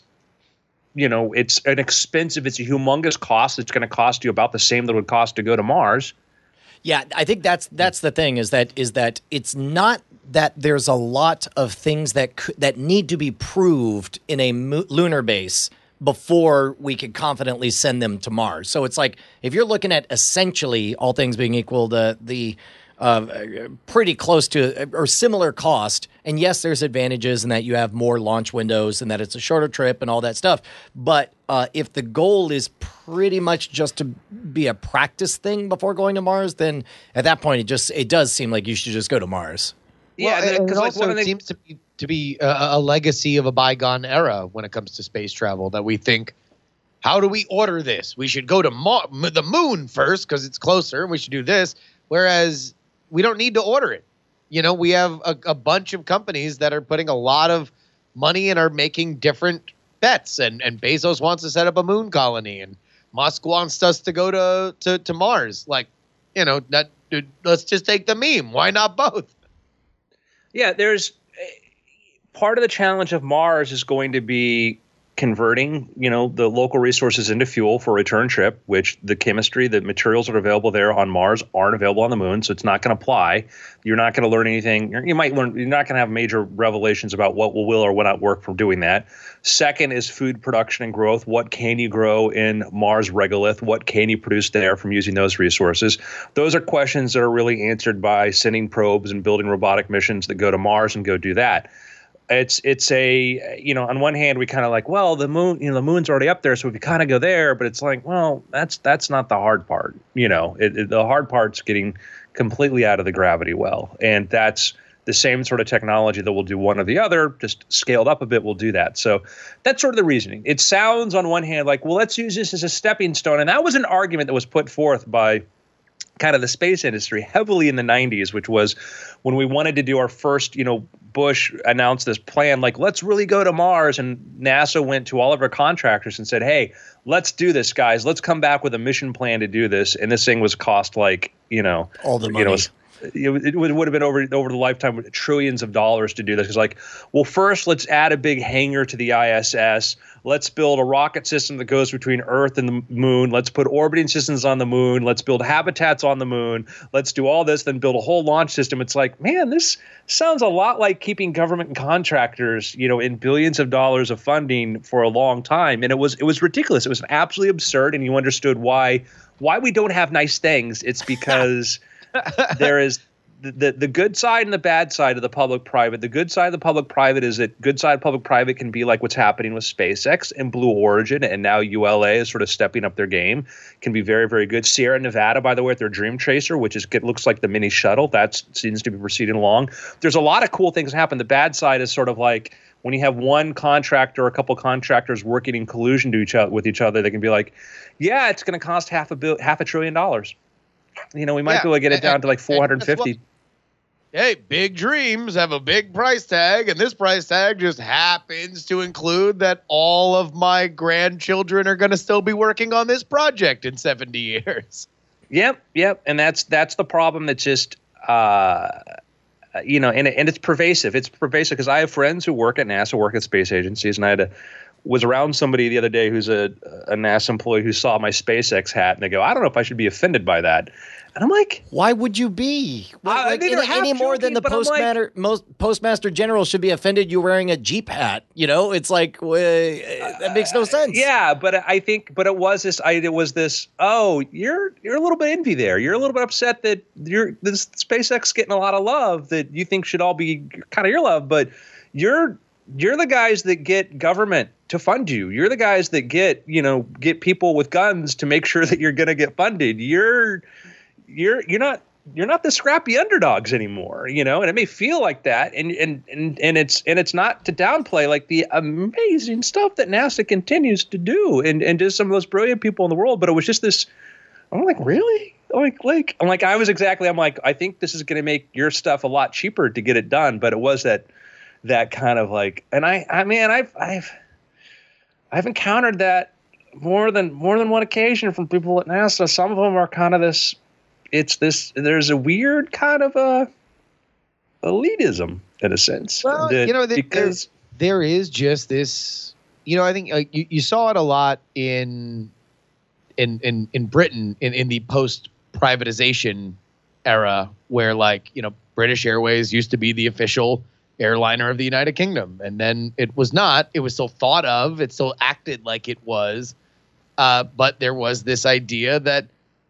you know, it's an expensive, it's a humongous cost. It's going to cost you about the same that it would cost to go to Mars. Yeah, I think that's that's the thing is that is that it's not that there's a lot of things that could, that need to be proved in a mo- lunar base before we could confidently send them to Mars. So it's like if you're looking at essentially all things being equal, the the uh, pretty close to or similar cost. And yes, there's advantages in that you have more launch windows and that it's a shorter trip and all that stuff. But uh, if the goal is pretty much just to be a practice thing before going to Mars, then at that point it just it does seem like you should just go to Mars. Yeah, well, and because it like also one of the seems to be to be a, a legacy of a bygone era when it comes to space travel. That we think, how do we order this? We should go to Mar- the moon first because it's closer, and we should do this. Whereas we don't need to order it. You know, we have a, a bunch of companies that are putting a lot of money and are making different bets. And and Bezos wants to set up a moon colony, and Musk wants us to go to to, to Mars. Like, you know, that dude, let's just take the meme. Why not both? Yeah, there's part of the challenge of Mars is going to be converting, you know, the local resources into fuel for a return trip, which the chemistry, the materials that are available there on Mars aren't available on the moon, so it's not going to apply. You're not going to learn anything. You might learn. You're not going to have major revelations about what will, will or will not work from doing that. Second is food production and growth. What can you grow in Mars regolith? What can you produce there from using those resources? Those are questions that are really answered by sending probes and building robotic missions that go to Mars and go do that. It's it's a, you know, on one hand, we kind of like, well, the moon, you know, the moon's already up there, so we could kind of go there. But it's like, well, that's that's not the hard part. You know, it, it, the hard part's getting completely out of the gravity well. And that's the same sort of technology that will do one or the other, just scaled up a bit, will do that. So that's sort of the reasoning. It sounds on one hand like, well, let's use this as a stepping stone. And that was an argument that was put forth by kind of the space industry heavily in the nineties, which was when we wanted to do our first, you know, Bush announced this plan, like, let's really go to Mars. And NASA went to all of our contractors and said, hey, let's do this, guys. Let's come back with a mission plan to do this. And this thing was cost like, you know, All the you know, money. it, it would, would have been over over the lifetime of trillions of dollars to do this. It's like, well, first let's add a big hangar to the I S S. Let's build a rocket system that goes between Earth and the moon. Let's put orbiting systems on the moon. Let's build habitats on the moon. Let's do all this, then build a whole launch system. It's like, man, this sounds a lot like keeping government and contractors, you know, in billions of dollars of funding for a long time. And it was it was ridiculous. It was absolutely absurd. And you understood why why we don't have nice things. It's because there is the the good side and the bad side of the public-private. The good side of the public-private is that good side public-private can be like what's happening with SpaceX and Blue Origin, and now U L A is sort of stepping up their game. Can be very, very good. Sierra Nevada, by the way, with their Dream Chaser, which is it looks like the mini shuttle, that seems to be proceeding along. There's a lot of cool things happen. The bad side is sort of like when you have one contractor or a couple contractors working in collusion to each other with each other, they can be like, yeah, it's going to cost half a bill, half a trillion dollars. You know, we might Yeah, be able to get it and- down to like four hundred fifty. Hey, big dreams have a big price tag, and this price tag just happens to include that all of my grandchildren are going to still be working on this project in seventy years. Yep, yep, and that's that's the problem. That just uh, you know, and and it's pervasive. It's pervasive because I have friends who work at NASA, work at space agencies, and I had a was around somebody the other day who's a a NASA employee who saw my SpaceX hat, and they go, "I don't know if I should be offended by that." And I'm like, Why would you be? I- Like, I mean, any, half any more than joking, the but I'm like- postmaster, most, postmaster general should be offended you wearing a Jeep hat. You know, it's like uh, that makes no sense. yeah, but I think, but it was this. I it was this. Oh, you're you're a little bit envy there. You're a little bit upset that you're this SpaceX getting a lot of love that you think should all be kind of your love, but you're you're the guys that get government to fund you. You're the guys that get you know get people with guns to make sure that you're going to get funded. You're you're you're not you're not the scrappy underdogs anymore, you know, and it may feel like that, and and and and it's and it's not to downplay like the amazing stuff that NASA continues to do, and and just some of those brilliant people in the world. But it was just this. I'm like, really? I'm like, like I'm like, I was exactly. I'm like, I think this is going to make your stuff a lot cheaper to get it done. But it was that that kind of like, and I, I mean, I've I've I've encountered that more than more than one occasion from people at NASA. Some of them are kind of this. It's this. There's a weird kind of a elitism in a sense. Well, that- you know, there, because there, there is just this. You know, I think uh, you, you saw it a lot in in in in Britain in, in the post privatization era, where like you know British Airways used to be the official airliner of the United Kingdom, and then it was not. It was still thought of. It still acted like it was, uh, but there was this idea that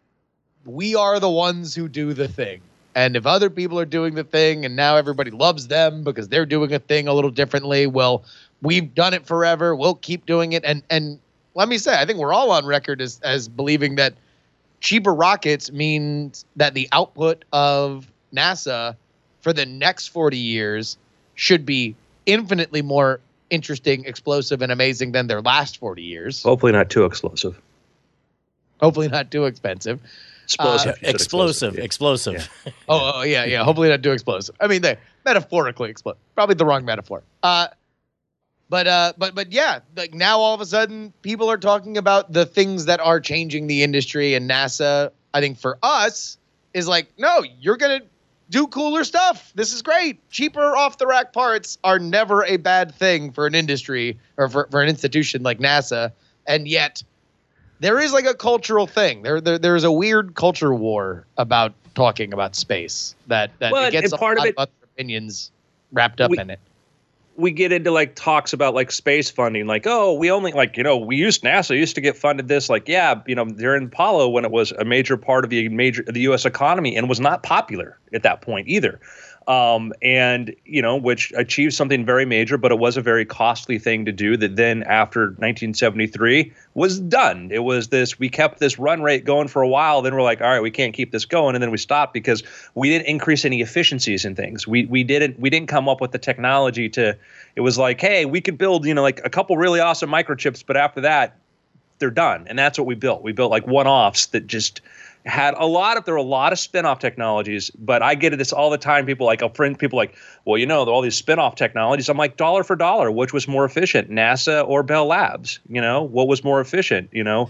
we are the ones who do the thing. And if other people are doing the thing and now everybody loves them because they're doing a thing a little differently, well, we've done it forever. We'll keep doing it. And and let me say, I think we're all on record as, as believing that cheaper rockets means that the output of NASA for the next forty years should be infinitely more interesting, explosive, and amazing than their last forty years. hopefully not too explosive. Hopefully not too expensive. Explosive. Uh, you said Explosive, Yeah. explosive. Oh, oh yeah, yeah. Hopefully not too explosive. I mean, they metaphorically explode. Probably the wrong metaphor. Uh, but uh, but but yeah, like now all of a sudden people are talking about the things that are changing the industry, and NASA, I think for us, is like, no, you're gonna do cooler stuff. This is great. Cheaper off the rack parts are never a bad thing for an industry or for, for an institution like NASA, and yet there is like a cultural thing. There, there there's a weird culture war about talking about space that that Well, it gets and a part of lot it- of other opinions wrapped up We- in it. we get into like talks about like space funding, like, oh, we only like, you know, we used NASA used to get funded this, like, yeah, you know, during Apollo when it was a major part of the major the U S economy and was not popular at that point either. Um, and, you know, which achieved something very major, but it was a very costly thing to do that then after nineteen seventy-three was done. It was this, we kept this run rate going for a while. Then we're like, all right, we can't keep this going. And then we stopped because we didn't increase any efficiencies in things. We, we didn't, we didn't come up with the technology to, it was like, hey, we could build, you know, like a couple really awesome microchips, but after that, they're done. And that's what we built. We built like one-offs that just had a lot of, there were a lot of spin-off technologies, but I get this all the time. People like, a friend, people like, well, you know, all these spin-off technologies. I'm like, dollar for dollar, which was more efficient, NASA or Bell Labs? You know, what was more efficient? You know,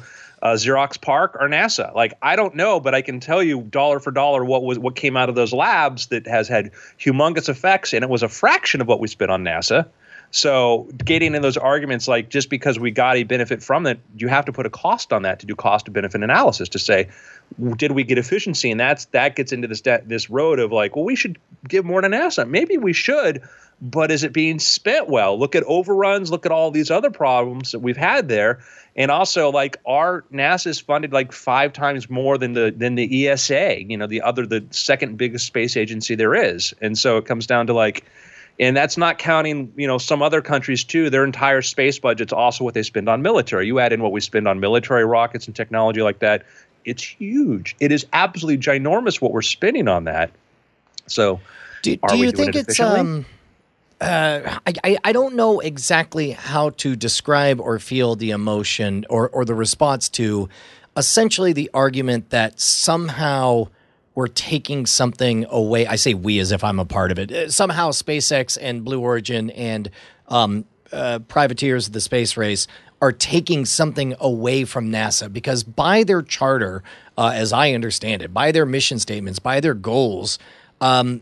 uh, Xerox PARC or NASA? Like, I don't know, but I can tell you dollar for dollar what was what came out of those labs that has had humongous effects, and it was a fraction of what we spent on NASA. So getting in those arguments, like just because we got a benefit from it, you have to put a cost on that to do cost to benefit analysis to say, did we get efficiency? And that's that gets into this this road of like, well, we should give more to NASA. Maybe we should, but is it being spent well? Look at overruns. Look at all these other problems that we've had there. And also, like, our NASA is funded like five times more than the than the E S A, you know, the other the second biggest space agency there is. And so it comes down to like, and that's not counting, you know, some other countries too. Their entire space budget's also what they spend on military. You add in what we spend on military rockets and technology like that, it's huge. It is absolutely ginormous what we're spending on that. So, do, are do we you doing think it it's efficiently? um? Uh, I, I I don't know exactly how to describe or feel the emotion or or the response to essentially the argument that somehow we're taking something away. I say we as if I'm a part of it. Uh, Somehow SpaceX and Blue Origin and um, uh, privateers of the space race are taking something away from NASA because by their charter, uh, as I understand it, by their mission statements, by their goals, um,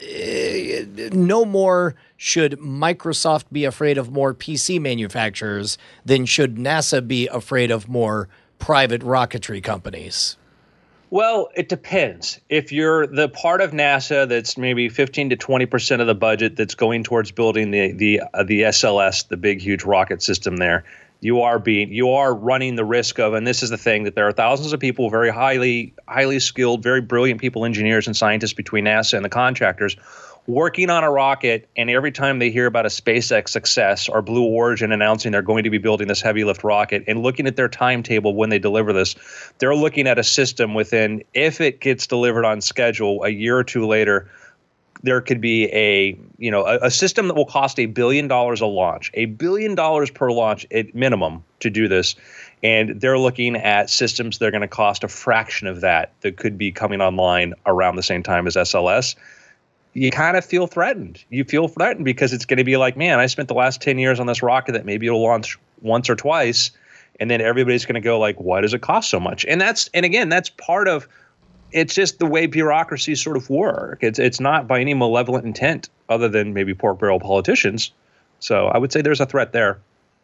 eh, no more should Microsoft be afraid of more P C manufacturers than should NASA be afraid of more private rocketry companies. Well, it depends. If you're the part of NASA that's maybe fifteen to twenty percent of the budget that's going towards building the the uh, the S L S, the big huge rocket system there, you are being you are running the risk of, and this is the thing, that there are thousands of people, very highly highly skilled, very brilliant people, engineers and scientists between NASA and the contractors, working on a rocket, and every time they hear about a SpaceX success or Blue Origin announcing they're going to be building this heavy lift rocket and looking at their timetable when they deliver this, they're looking at a system within, if it gets delivered on schedule a year or two later, there could be a, you know, a, a system that will cost a billion dollars a launch, a billion dollars per launch at minimum to do this. And they're looking at systems that are going to cost a fraction of that that could be coming online around the same time as S L S. You kind of feel threatened. You feel threatened because it's going to be like, man, I spent the last ten years on this rocket that maybe it'll launch once or twice. And then everybody's going to go like, why does it cost so much? And that's, and again, that's part of, it's just the way bureaucracies sort of work. It's it's not by any malevolent intent other than maybe pork barrel politicians. So I would say there's a threat there.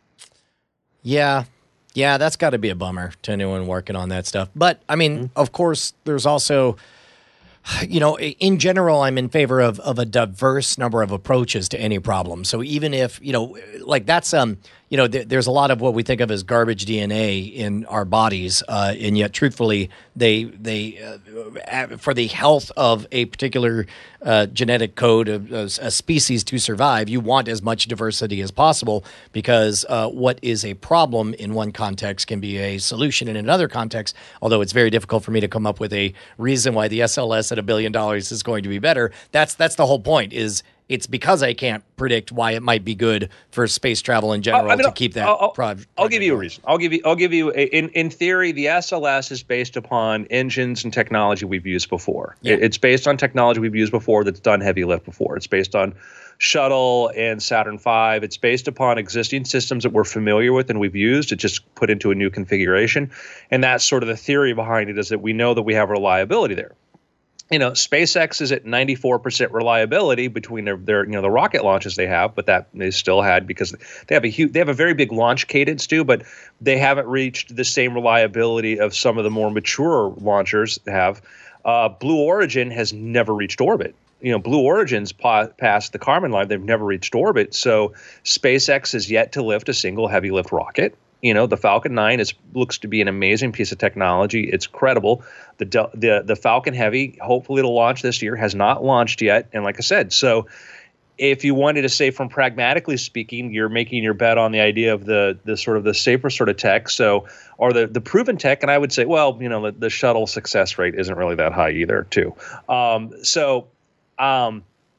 Yeah. Yeah, that's got to be a bummer to anyone working on that stuff. But, I mean, mm-hmm. of course, there's also, you know, in general, I'm in favor of, of a diverse number of approaches to any problem. So even if, you know, like that's, um, you know, th- there's a lot of what we think of as garbage D N A in our bodies. Uh, and yet, truthfully, they, they uh, for the health of a particular uh, genetic code of a, a species to survive, you want as much diversity as possible because uh, what is a problem in one context can be a solution in another context, although it's very difficult for me to come up with a reason why the S L S at a billion dollars is going to be better. That's that's the whole point, is it's because I can't predict why it might be good for space travel in general I mean, to keep that. I'll, I'll, project I'll give you a going. reason. I'll give you. I'll give you. A, in in theory, the S L S is based upon engines and technology we've used before. Yeah. It, it's based on technology we've used before that's done heavy lift before. It's based on Shuttle and Saturn five. It's based upon existing systems that we're familiar with and we've used. It just put into a new configuration, and that's sort of the theory behind it. Is that we know that we have reliability there. You know, SpaceX is at ninety-four percent reliability between their, their, you know, the rocket launches they have, but that they still had because they have a huge, they have a very big launch cadence too, but they haven't reached the same reliability of some of the more mature launchers have. Uh, Blue Origin has never reached orbit. You know, Blue Origin's pa- past the Kármán line; they've never reached orbit. So SpaceX has yet to lift a single heavy lift rocket. You know, the Falcon nine is looks to be an amazing piece of technology. It's credible. The the the Falcon Heavy, hopefully it'll launch this year, has not launched yet. And like I said, so if you wanted to say from pragmatically speaking, you're making your bet on the idea of the the sort of the safer sort of tech, so or the the proven tech. And I would say, well, you know, the, the shuttle success rate isn't really that high either, too. Um, so um,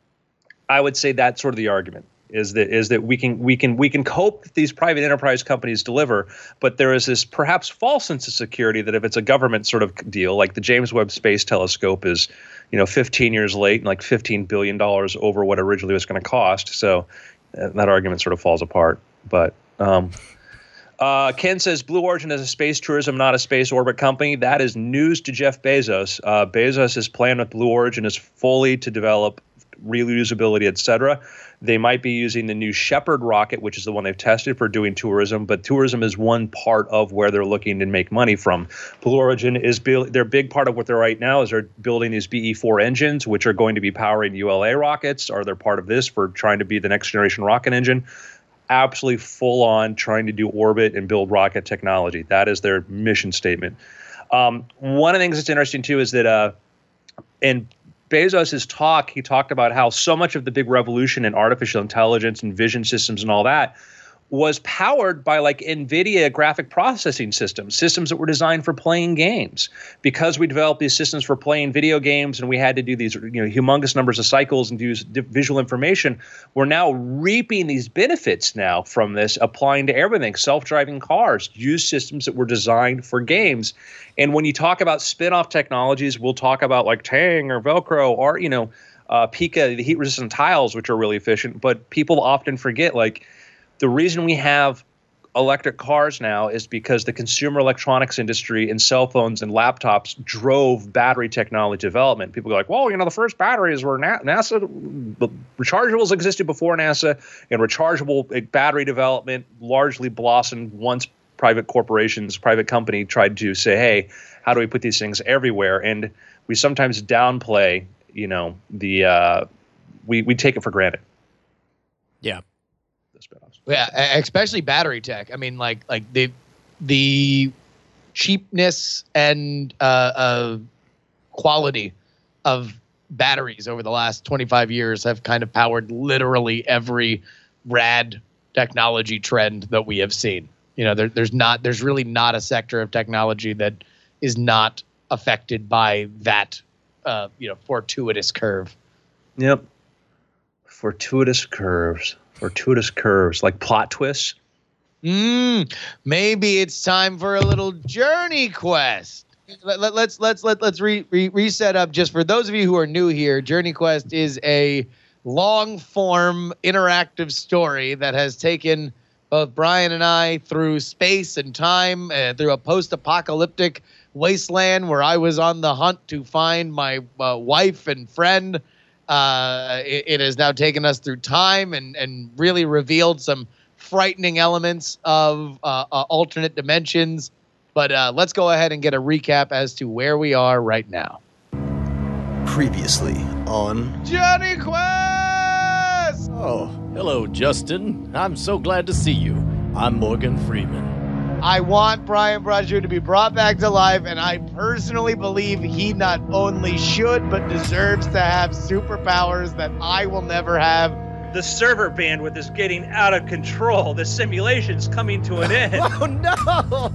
I would say that's sort of the argument. Is that is that we can we can we can hope that these private enterprise companies deliver, but there is this perhaps false sense of security that if it's a government sort of deal, like the James Webb Space Telescope is, you know, fifteen years late and like fifteen billion dollars over what originally was going to cost. So uh, that argument sort of falls apart. But um, uh, Uh, Ken says Blue Origin is a space tourism, not a space orbit company. That is news to Jeff Bezos. Uh, Bezos' plan with Blue Origin is fully to develop reusability, et cetera. They might be using the new Shepard rocket, which is the one they've tested for doing tourism, but tourism is one part of where they're looking to make money from. Blue Origin is build, their big part of what they're right now is they're building these B E four engines, which are going to be powering U L A rockets, or they're part of this for trying to be the next generation rocket engine. Absolutely full on trying to do orbit and build rocket technology. That is their mission statement. Um, one of the things that's interesting too is that uh, in Bezos' talk, he talked about how so much of the big revolution in artificial intelligence and vision systems and all that was powered by like NVIDIA graphic processing systems, systems that were designed for playing games. Because we developed these systems for playing video games and we had to do these, you know, humongous numbers of cycles and use visual information, we're now reaping these benefits now from this, applying to everything. Self-driving cars use systems that were designed for games. And when you talk about spin-off technologies, we'll talk about like Tang or Velcro or, you know, uh, Pika, the heat-resistant tiles, which are really efficient. But people often forget, like, the reason we have electric cars now is because the consumer electronics industry and cell phones and laptops drove battery technology development. People go like, well, you know, the first batteries were Na- NASA, rechargeables existed before NASA, and rechargeable battery development largely blossomed once private corporations, private company tried to say, hey, how do we put these things everywhere? And we sometimes downplay, you know, the uh, we we take it for granted. Yeah. Yeah, especially battery tech. I mean, like like the the cheapness and uh, uh, quality of batteries over the last twenty-five years have kind of powered literally every rad technology trend that we have seen. You know, there, there's not there's really not a sector of technology that is not affected by that uh, you know fortuitous curve. Yep, fortuitous curves. Fortuitous curves, like plot twists. Mm, maybe it's time for a little Journey Quest. Let, let, let's let's let, let's re, re, reset up. Just for those of you who are new here, Journey Quest is a long form interactive story that has taken both Brian and I through space and time, uh, through a post-apocalyptic wasteland where I was on the hunt to find my uh, wife and friend. Uh, it, it has now taken us through time and, and really revealed some frightening elements of uh, uh, alternate dimensions. But uh, let's go ahead and get a recap as to where we are right now. Previously on Journey Quest! Oh, hello, Justin. I'm so glad to see you. I'm Morgan Freeman. I want Brian Bradshaw to be brought back to life, and I personally believe he not only should, but deserves to have superpowers that I will never have. The server bandwidth is getting out of control. The simulation's coming to an end. Oh, no!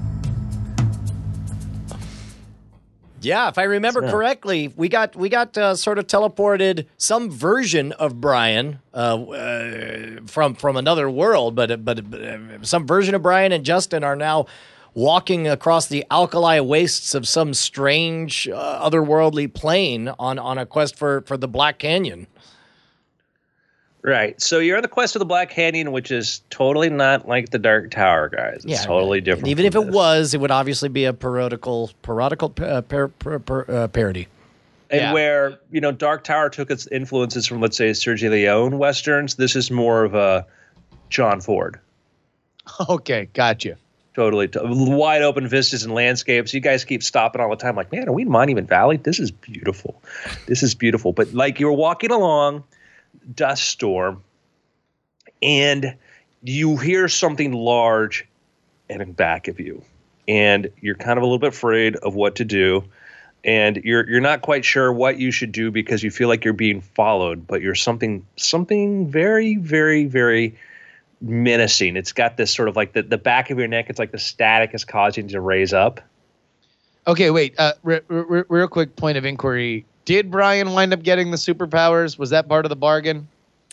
Yeah, if I remember So- correctly, we got we got uh, sort of teleported some version of Brian uh, uh, from from another world, but but, but uh, some version of Brian and Justin are now walking across the alkali wastes of some strange uh, otherworldly plane on on a quest for for the Black Canyon. Right. So you're on the quest for the Black Canyon, which is totally not like the Dark Tower, guys. It's Yeah, totally different. And even if from it this. was, it would obviously be a parodical parodical uh, par, par, par, uh, parody. And Yeah. where, you know, Dark Tower took its influences from, let's say, Sergio Leone westerns, this is more of a John Ford. Okay, gotcha. Totally. T- wide open vistas and landscapes. You guys keep stopping all the time like, man, are we in Monument Valley? This is beautiful. This is beautiful. But like you're walking along, dust storm, and you hear something large and in back of you. And you're kind of a little bit afraid of what to do. And you're you're not quite sure what you should do because you feel like you're being followed, but you're something something very, very, very menacing. It's got this sort of like the, the back of your neck, it's like the static is causing you to raise up. Okay, wait. Uh, re- re- real quick point of inquiry. Did Brian wind up getting the superpowers? Was that part of the bargain?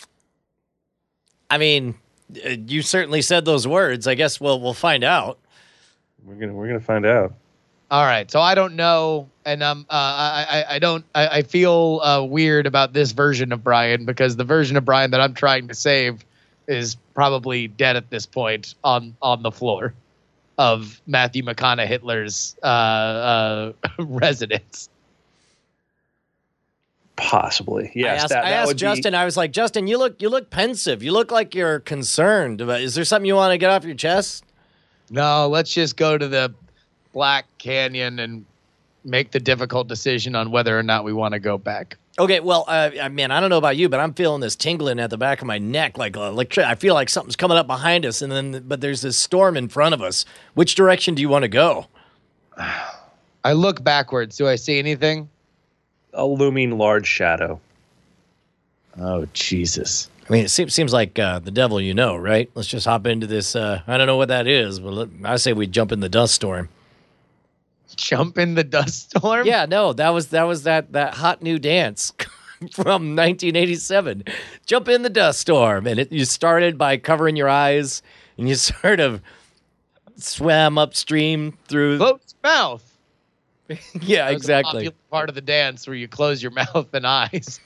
I mean, uh, you certainly said those words. I guess we'll we'll find out. We're gonna we're gonna find out. All right, so I don't know, and um, uh, I, I, I don't, I, I feel uh, weird about this version of Brian because the version of Brian that I'm trying to save is probably dead at this point on on the floor. of Matthew McConaughey's uh, uh, residence. Possibly, yes. I asked, that, I that asked would Justin. Be, I was like, Justin, you look you look pensive. You look like you're concerned. About, is there something you want to get off your chest? No, let's just go to the Black Canyon and make the difficult decision on whether or not we want to go back. Okay, well, uh, man, I don't know about you, but I'm feeling this tingling at the back of my neck, like uh, like I feel like something's coming up behind us, and then but there's this storm in front of us. Which direction do you want to go? I look backwards. Do I see anything? a looming large shadow. Oh, Jesus. I mean, it seems, seems like uh, the devil you know, right? Let's just hop into this. Uh, I don't know what that is, but let, I say we jump in the dust storm. Jump in the dust storm? Yeah, no, that was that was that that hot new dance from nineteen eighty-seven. Jump in the dust storm, and it, you started by covering your eyes, and you sort of swam upstream through. Close mouth. Yeah, That was exactly. a popular part of the dance where you close your mouth and eyes.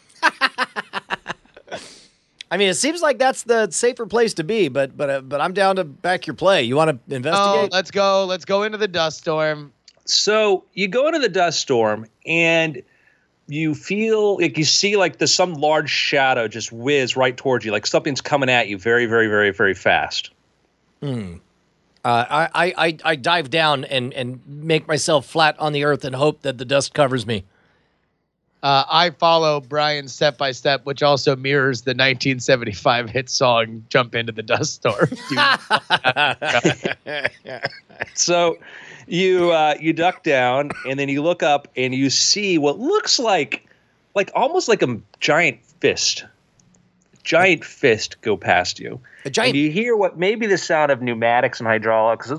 I mean, it seems like that's the safer place to be, but but uh, but I'm down to back your play. You want to Oh, investigate? let's go. Let's go into the dust storm. So you go into the dust storm and you feel like you see like there's some large shadow just whiz right towards you, like something's coming at you very, very, very, very fast. Hmm. Uh, I, I, I, I dive down and, and make myself flat on the earth and hope that the dust covers me. Uh, I follow Brian's step by step, which also mirrors the nineteen seventy-five hit song "Jump Into the Dust Storm." So you uh, you duck down and then you look up and you see what looks like like almost like a giant fist, giant fist go past you. A giant. And you hear what may be the sound of pneumatics and hydraulics.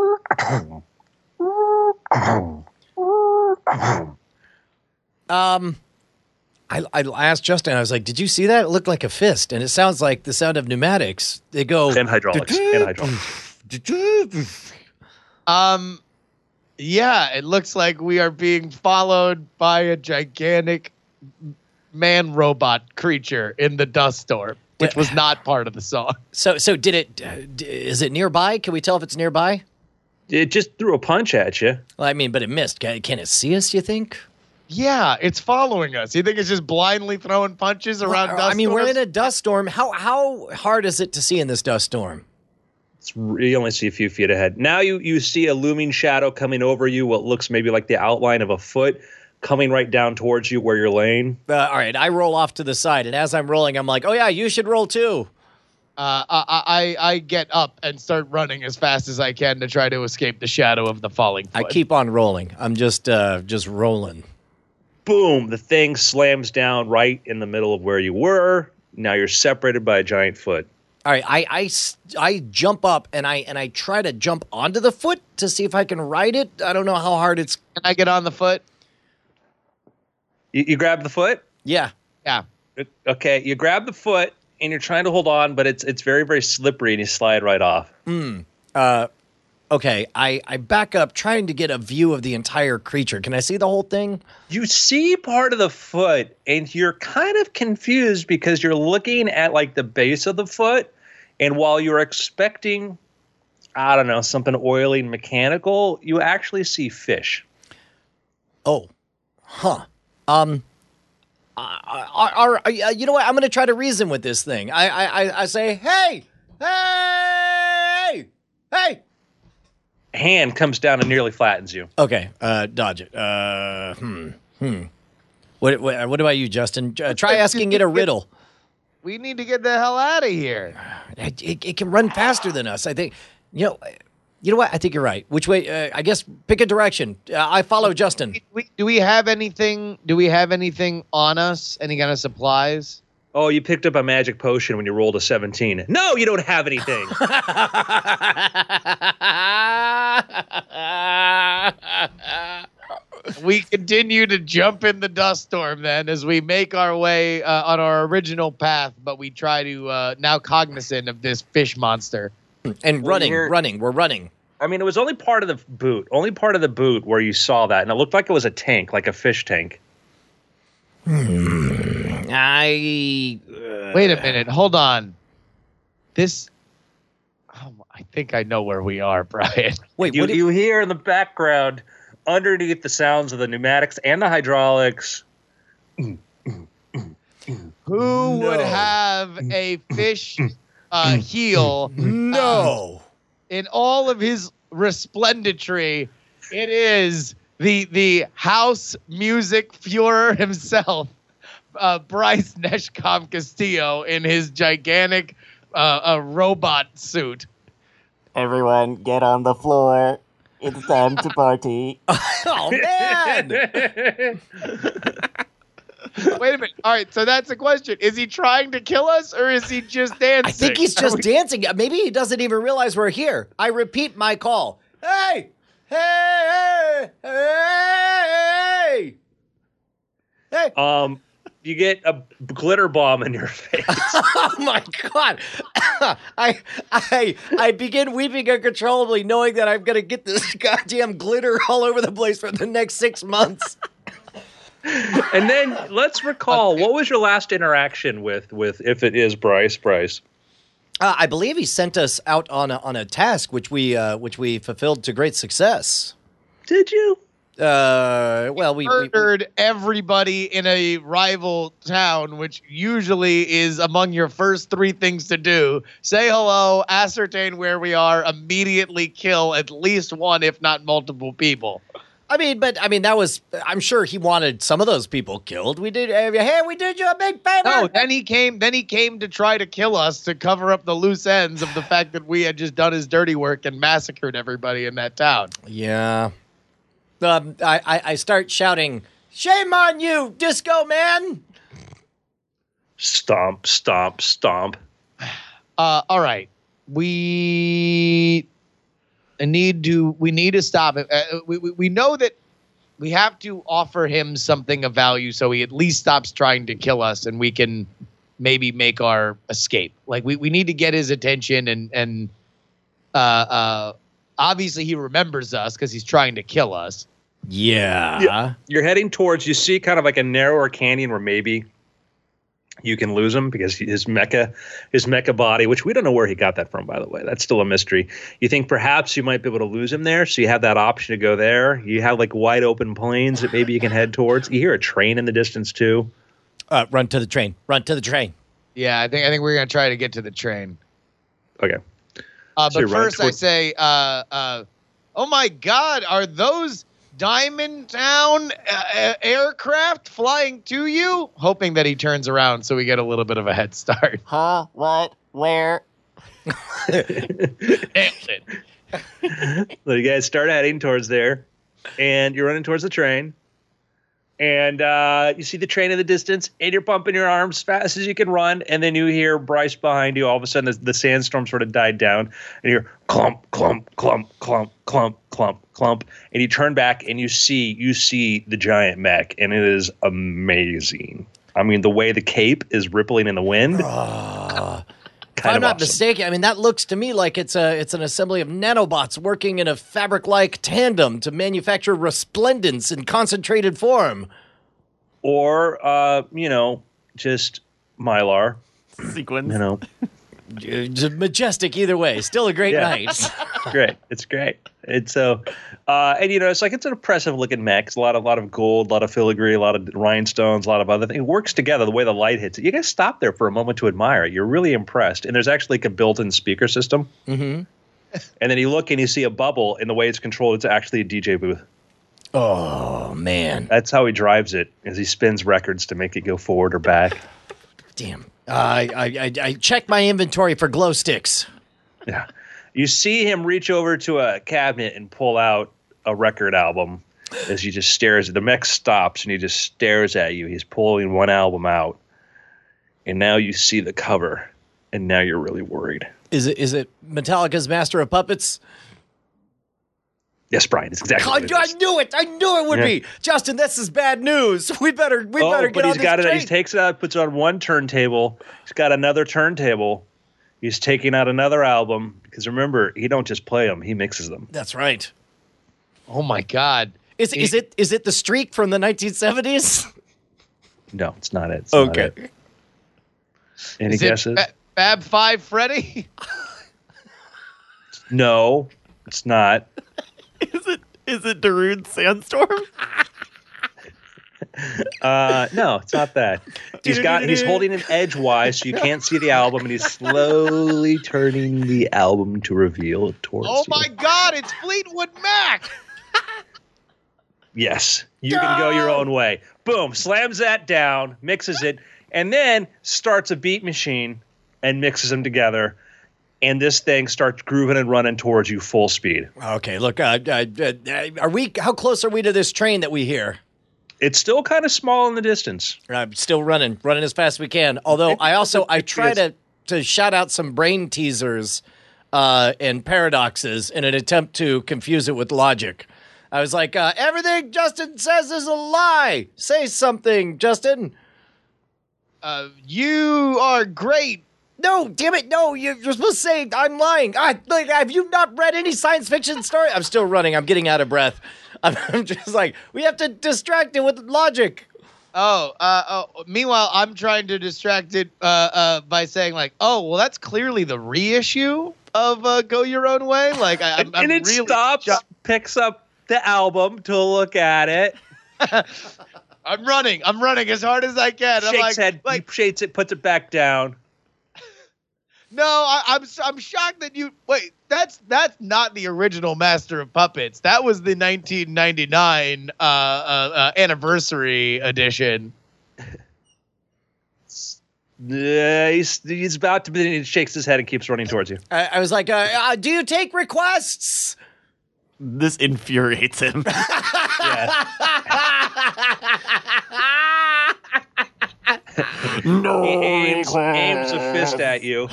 Um, I, I asked Justin. I was like, "Did you see that? It looked like a fist, and it sounds like the sound of pneumatics. They go and hydraulics and hydraulics. Um, yeah, it looks like we are being followed by a gigantic man robot creature in the dust storm, which was not part of the song. So, so did it? Uh, d- is it nearby? Can we tell if it's nearby? It just threw a punch at you. Well, I mean, but it missed. Can, can it see us? You think? Yeah, it's following us. You think it's just blindly throwing punches around Well, dust I mean, storms? we're in a dust storm. How how hard is it to see in this dust storm? It's, you only see a few feet ahead. Now you, you see a looming shadow coming over you, what looks maybe like the outline of a foot, coming right down towards you where you're laying. Uh, all right, I roll off to the side, and as I'm rolling, I'm like, "Oh yeah, you should roll too." Uh, I, I I get up and start running as fast as I can to try to escape the shadow of the falling foot. I keep on rolling. I'm just uh, just rolling. Boom, the thing slams down right in the middle of where you were. Now you're separated by a giant foot. All right, I, I, s- I jump up and I and I try to jump onto the foot to see if I can ride it. I don't know how hard it's. Can I get on the foot? You, you grab the foot? Yeah. Yeah. Okay, you grab the foot and you're trying to hold on, but it's it's very, very slippery and you slide right off. Hmm. Uh, okay. I, I back up, trying to get a view of the entire creature. Can I see the whole thing? You see part of the foot and you're kind of confused because you're looking at like the base of the foot, and while you're expecting, I don't know, something oily and mechanical, you actually see fish. Oh, huh. Um. Are, are, are, you know what? I'm going to try to reason with this thing. I, I, I, I say, hey, hey, hey. Hand comes down and nearly flattens you. Okay, uh, dodge it. Uh, hmm, hmm. What, what, what about you, Justin? Uh, try asking it a riddle. We need to get the hell out of here. It, it, it can run faster than us. I think. You know. You know what? I think you're right. Which way? Uh, I guess pick a direction. Uh, I follow Justin. Do we, do we have anything? Do we have anything on us? Any kind of supplies? Oh, you picked up a magic potion when you rolled a seventeen. No, you don't have anything. We continue to jump in the dust storm then as we make our way uh, on our original path, but we try to uh, now cognizant of this fish monster. And Well, running, you're- running. We're running. I mean, it was only part of the boot, only part of the boot where you saw that, and it looked like it was a tank, like a fish tank. I. Uh, Wait a minute. Hold on. This. Oh, I I think I know where we are, Brian. Wait, You, what? do- you hear in the background, underneath the sounds of the pneumatics and the hydraulics, Who would No. have a fish uh, heel no. in all of his resplendentry? It is the the house music Fuhrer himself, uh, Bryce Neshkov Castillo, in his gigantic uh, uh, robot suit. Everyone, get on the floor. It's time to party. Oh man. Wait a minute. All right, so that's the question. Is he trying to kill us or is he just dancing? I think he's Are just we- dancing. Maybe he doesn't even realize we're here. I repeat my call. Hey! Hey! Hey! Hey! Hey! um, you get a glitter bomb in your face. Oh my god! I I I begin weeping uncontrollably, knowing that I'm gonna get this goddamn glitter all over the place for the next six months. And then let's recall, what was your last interaction with, with if it is Bryce, Bryce? Uh, I believe he sent us out on a, on a task, which we uh, which we fulfilled to great success. Did you? Uh, well, we, we, we murdered everybody in a rival town, which usually is among your first three things to do. Say hello, ascertain where we are, immediately kill at least one, if not multiple people. I mean, but I mean, that was. I'm sure he wanted some of those people killed. We did. Uh, hey, we did you a big favor. No, then he came. Then he came to try to kill us to cover up the loose ends of the fact that we had just done his dirty work and massacred everybody in that town. Yeah. Um, I, I I start shouting, "Shame on you, Disco Man!" Stomp, stomp, stomp. Uh, all right, we need to we need to stop it. Uh, we, we we know that we have to offer him something of value so he at least stops trying to kill us, and we can maybe make our escape. Like we, we need to get his attention, and and uh, uh, obviously he remembers us because he's trying to kill us. Yeah. Yeah. You're heading towards, you see kind of like a narrower canyon where maybe you can lose him because his mecha, his mecha body, which we don't know where he got that from, by the way. That's still a mystery. You think perhaps you might be able to lose him there, so you have that option to go there. You have like wide open plains that maybe you can head towards. You hear a train in the distance too. Uh, run to the train. Run to the train. Yeah, I think I think we're gonna try to get to the train. Okay. Uh, So but you're running first, I toward- say, uh, uh, oh my God, are those Diamond Town uh, aircraft flying to you? Hoping that he turns around so we get a little bit of a head start. Huh? What? Where? So you guys start heading towards there, and you're running towards the train, and uh, you see the train in the distance, and you're pumping your arms as fast as you can run, and then you hear Bryce behind you. All of a sudden, the, the sandstorm sort of died down, and you're clump, clump, clump, clump, clump, clump, clump, and you turn back, and you see you see the giant mech, and it is amazing. I mean, the way the cape is rippling in the wind. If I'm not mistaken, I mean that looks to me like it's a it's an assembly of nanobots working in a fabric-like tandem to manufacture resplendence in concentrated form. Or, uh, you know, just Mylar. Sequence. You know, Uh, Majestic either way. Still a great Yeah. night. it's great. It's great. And so, uh, and you know, it's like it's an impressive looking mech. It's a lot of, lot of gold, a lot of filigree, a lot of rhinestones, a lot of other things. It works together the way the light hits it. You guys stop there for a moment to admire it. You're really impressed. And there's actually like a built-in speaker system. Mm-hmm. And then you look and you see a bubble, and the way it's controlled, it's actually a D J booth. Oh man, That's how he drives it, as he spins records to make it go forward or back. damn! Uh, I, I I I checked my inventory for glow sticks. Yeah. You see him reach over to a cabinet and pull out a record album as he just stares. The mech stops and he just stares at you. He's pulling one album out. And now you see the cover. And now you're really worried. Is it is it Metallica's Master of Puppets? Yes, Brian. It's exactly I, what it I is. knew it. I knew it would Yeah. be. Justin, this is bad news. We better we Oh, better but get he's on got this it. train. He takes it out, puts it on one turntable. He's got another turntable. He's taking out another album. Because remember, he don't just play them. He mixes them. That's right. Oh my God. Is is it is it the streak from the nineteen seventies? No, it's not it. It's not Okay. it. Any Is it guesses? Fa- Fab Five Freddy? No, it's not. Is it is it Darude Sandstorm? Uh, no, it's not that. He's got he's holding it edgewise so you can't see the album, and he's slowly turning the album to reveal it towards Oh you. my God! It's Fleetwood Mac. Yes, you can go your own way. Boom, slams that down, mixes it, and then starts a beat machine and mixes them together. And this thing starts grooving and running towards you full speed. Okay, look, uh, uh, uh, are we? How close are we to this train that we hear? It's still kind of small in the distance. I'm still running, running as fast as we can. Although I also I try to to shout out some brain teasers uh, and paradoxes in an attempt to confuse it with logic. I was like, uh, everything Justin says is a lie. Say something, Justin. Uh, you are great. No, damn it, no. You're, you're supposed to say I'm lying. I, like, have you not read any science fiction story? I'm still running. I'm getting out of breath. I'm, I'm just like, we have to distract it with logic. Oh, uh, oh. Meanwhile, I'm trying to distract it uh, uh, by saying like, oh, well, that's clearly the reissue of uh, "Go Your Own Way." Like, I, I'm, and, I'm and it really stops, shocked. picks up the album to look at it, I'm running. I'm running as hard as I can. I'm shakes like, head, like, he shakes it, puts it back down. no, I, I'm I'm shocked that you wait. That's that's not the original Master of Puppets. That was the nineteen ninety-nine uh, uh, uh, anniversary edition. Uh, he's he's about to, he shakes his head and keeps running towards you. I, I was like, uh, uh, do you take requests? This infuriates him. Yeah. No He aims, request. aims a fist at you.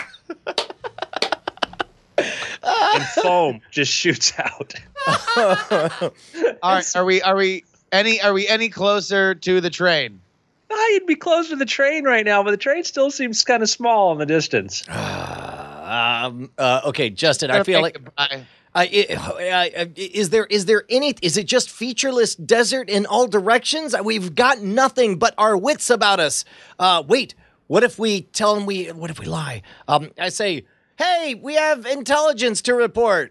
And foam just shoots out. All right, are we are we any are we any closer to the train? I'd be close to the train right now, but the train still seems kind of small in the distance. um, uh, okay, Justin, I feel like. Goodbye. Uh, it, uh, is there is there any? Is it just featureless desert in all directions? We've got nothing but our wits about us. Uh, wait, what if we tell them we? What if we lie? Um, I say, hey, we have intelligence to report.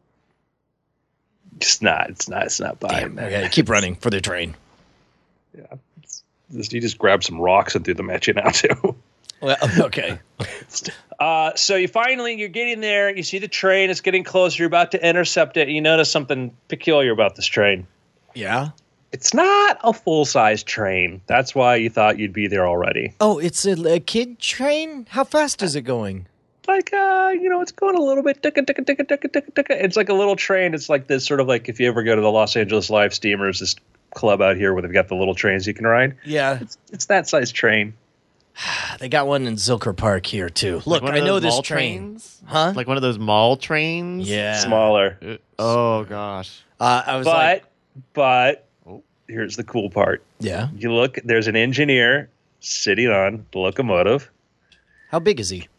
It's not. It's not. It's not buying Damn, that. okay, keep running for the train. Yeah. It's, just, you just grab some rocks and threw them at you now too. Well, okay. Uh, so you finally you're getting there. You see the train. It's getting closer. You're about to intercept it. You notice something peculiar about this train. Yeah. It's not a full size train. That's why you thought you'd be there already. Oh, it's a, a kid train. How fast is it going? Like uh, you know, it's going a little bit. Ticka, ticka, ticka, ticka, ticka, ticka. It's like a little train. It's like this sort of like if you ever go to the Los Angeles Live Steamers, this club out here where they've got the little trains you can ride. Yeah. It's, it's that size train. They got one in Zilker Park here too. Like Look, one I of know those this mall train. trains? Huh? Like one of those mall trains? Yeah. Smaller. Uh, Oh gosh. Uh, I was But like, but Oh. here's the cool part. yeah. You look, there's an engineer sitting on the locomotive. How big is he?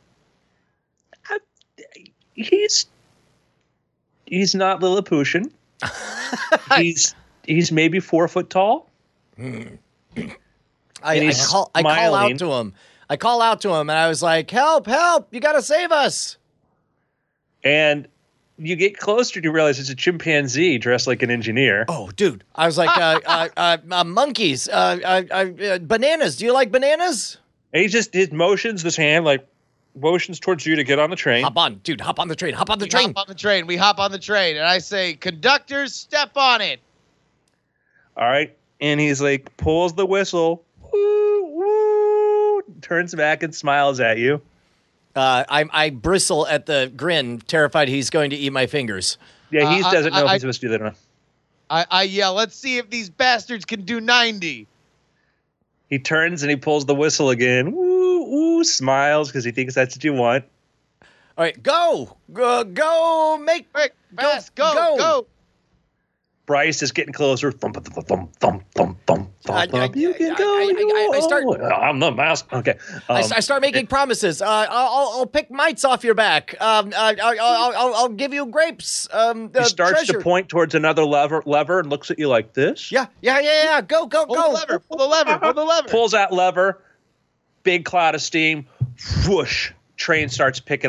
He's he's not Lilliputian. he's he's maybe four foot tall. I, And I he's call I call smiling. out to him. I call out to him, and I was like, "Help! Help! You got to save us!" And you get closer to realize it's a chimpanzee dressed like an engineer. Oh, dude! I was like, uh, uh, uh, uh, "Monkeys, uh, uh, uh, bananas. Do you like bananas?" And he just his motions this hand like motions towards you to get on the train. Hop on, dude! Hop on the train! Hop on the We train! hop on the train. We hop on the train, and I say, "Conductors, step on it." All right. And he's like pulls the whistle. Woo, woo, turns back and smiles at you. Uh, I, I bristle at the grin, terrified he's going to eat my fingers. Yeah, he Uh, I- doesn't know I- if I- he's supposed to do that or not. I, I yell, "Let's see if these bastards can do ninety." He turns and he pulls the whistle again. Woo, woo, smiles because he thinks that's what you want. All right, go, go, go! Make Quick, fast, go, go. go. Bryce is getting closer. Thump, thump, thump, thump, thump, thump, thump, I- thump. I- You can I- go. I- you I- I start- oh, I'm the mask. Okay. I, Um, I start making promises. Uh, I'll, I'll, I'll pick mites off your back. Um, uh, I'll, I'll, I'll, I'll give you grapes. Um, he uh, starts treasure. to point towards another lever, lever, and looks at you like this. Yeah, yeah, yeah, yeah. Go, go, Pull go. the lever, pull the lever, pull the lever. Pulls that lever. Big cloud of steam. Whoosh. Train starts picking up.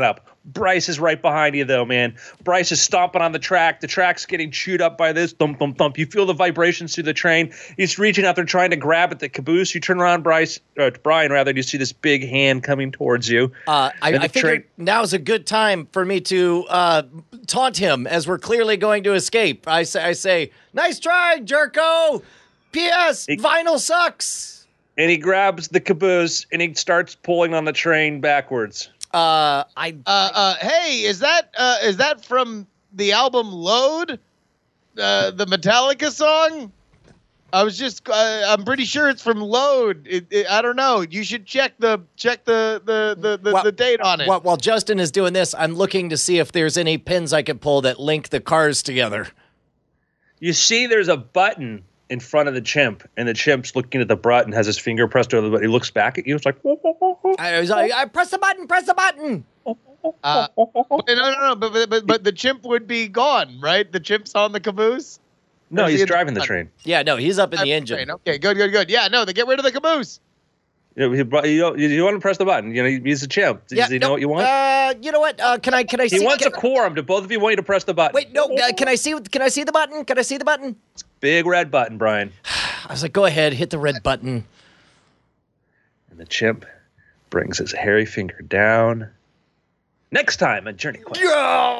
Bryce is right behind you, though, man. Bryce is stomping on the track. The track's getting chewed up by this. Thump, thump, thump. You feel the vibrations through the train. He's reaching out there trying to grab at the caboose. You turn around, Bryce, uh, Brian, rather, and you see this big hand coming towards you. Uh, I, And the I figured train- now's a good time for me to uh, taunt him as we're clearly going to escape. I say, I say, nice try, Jerko. P S. He- Vinyl sucks. And he grabs the caboose, and he starts pulling on the train backwards. Uh, I Uh, uh, hey, is that uh, is that from the album Load, uh, the Metallica song? I was just, uh, I'm pretty sure it's from Load. It, it, I don't know. You should check the check the the the, the, Well- the date on it. while, while Justin is doing this, I'm looking to see if there's any pins I can pull that link the cars together. You see there's a button in front of the chimp, and the chimp's looking at the button, has his finger pressed over the button. He looks back at you. It's like, whoa, whoa, whoa, whoa. I was like, I press the button, press the button. Uh, no, no, no. But, but but but the chimp would be gone, right? The chimp's on the caboose. No, Or is he's he in driving the front? train. Yeah, no, he's up in the Train. engine. Okay, good, good, good. Yeah, no, they get rid of the caboose. You, know, he- you, you want to press the button. You know, he's a chimp. Does Yeah, he no, know what you want? Uh, you know what? Uh, can I can I see? he wants can, a quorum. Do both of you want you to press the button? Wait, no. Uh, can I see? Can I see the button? Can I see the button? Big red button, Brian. I was like, go ahead, hit the red button. And the chimp brings his hairy finger down. Next time on Journey Quest.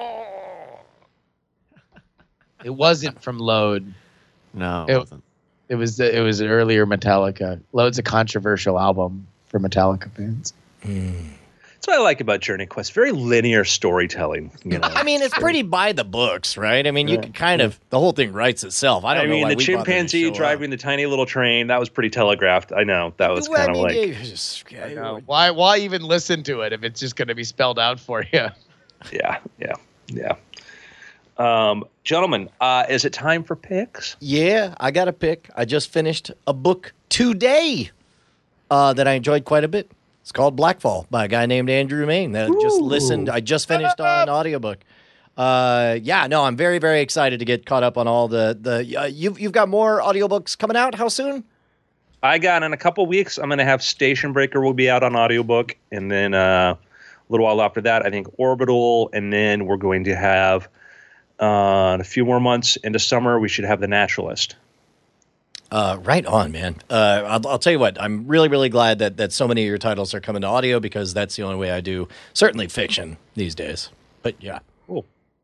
It wasn't from Load. No, It- it wasn't. It was it was an earlier Metallica. Load's a controversial album for Metallica fans. That's what I like about Journey Quest. Very linear storytelling. You know? I mean, it's pretty by the books, right? I mean, you can kind of the whole thing writes itself. I don't I know mean, why the we bothered to chimpanzee show up. driving the tiny little train, that was pretty telegraphed. I know. That was Well, I kind of mean, like, yeah, just- yeah, No, why why even listen to it if it's just going to be spelled out for you? yeah, yeah, yeah. Um, gentlemen, uh, is it time for picks? Yeah, I got a pick. I just finished a book today uh, that I enjoyed quite a bit. It's called Blackfall by a guy named Andrew Main that I just listened. I just finished on audiobook. Uh, yeah, no, I'm very, very excited to get caught up on all the the. Uh, you've you've got more audiobooks coming out. How soon? I got in a couple weeks. I'm going to have Station Breaker will be out on audiobook, and then uh, a little while after that, I think Orbital, and then we're going to have uh, in a few more months into summer, we should have The Naturalist. Uh, right on, man. Uh, I'll, I'll tell you what. I'm really, really glad that that so many of your titles are coming to audio because that's the only way I do certainly fiction these days. But yeah, Cool.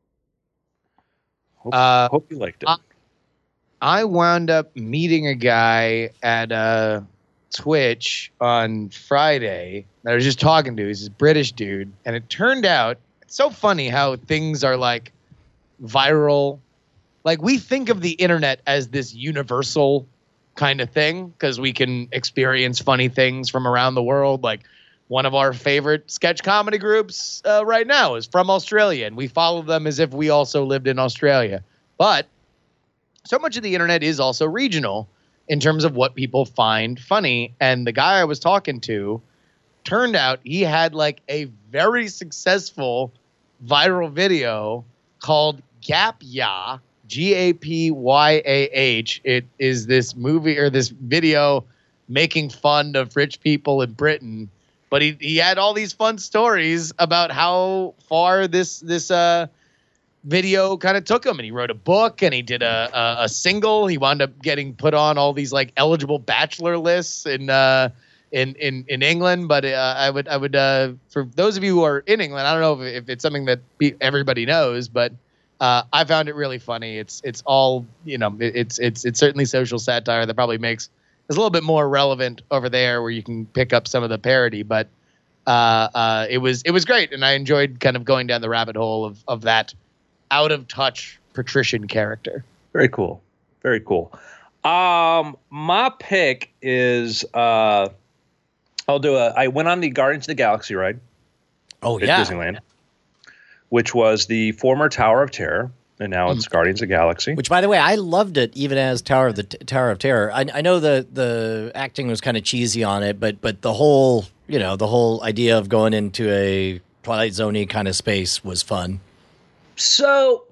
Hope, Uh, hope you liked it. uh, I wound up meeting a guy at uh, Twitch on Friday that I was just talking to. He's this British dude. And it turned out, it's so funny how things are like viral. Like we think of the internet as this universal kind of thing because we can experience funny things from around the world. Like one of our favorite sketch comedy groups uh, right now is from Australia, and we follow them as if we also lived in Australia. But so much of the internet is also regional in terms of what people find funny. And the guy I was talking to turned out he had like a very successful viral video called Gap Ya, G A P Y A H. It is this movie or this video making fun of rich people in Britain. But he, he had all these fun stories about how far this this uh video kind of took him, and he wrote a book and he did a, a a single. He wound up getting put on all these like eligible bachelor lists in uh in in in England. But uh, I would I would uh for those of you who are in England, I don't know if, if it's something that be, everybody knows, but uh I found it really funny. It's it's all you know it, it's it's it's certainly social satire that probably makes it's a little bit more relevant over there where you can pick up some of the parody, but uh uh it was it was great, and I enjoyed kind of going down the rabbit hole of of that out of touch patrician character. Very cool. Very cool. Um, my pick is uh, I'll do a. I went on the Guardians of the Galaxy ride oh at yeah, Disneyland, which was the former Tower of Terror, and now it's Guardians of the Galaxy. Which, by the way, I loved it even as Tower of the Tower of Terror. I, I know the the acting was kind of cheesy on it, but but the whole you know the whole idea of going into a Twilight Zone-y kind of space was fun. So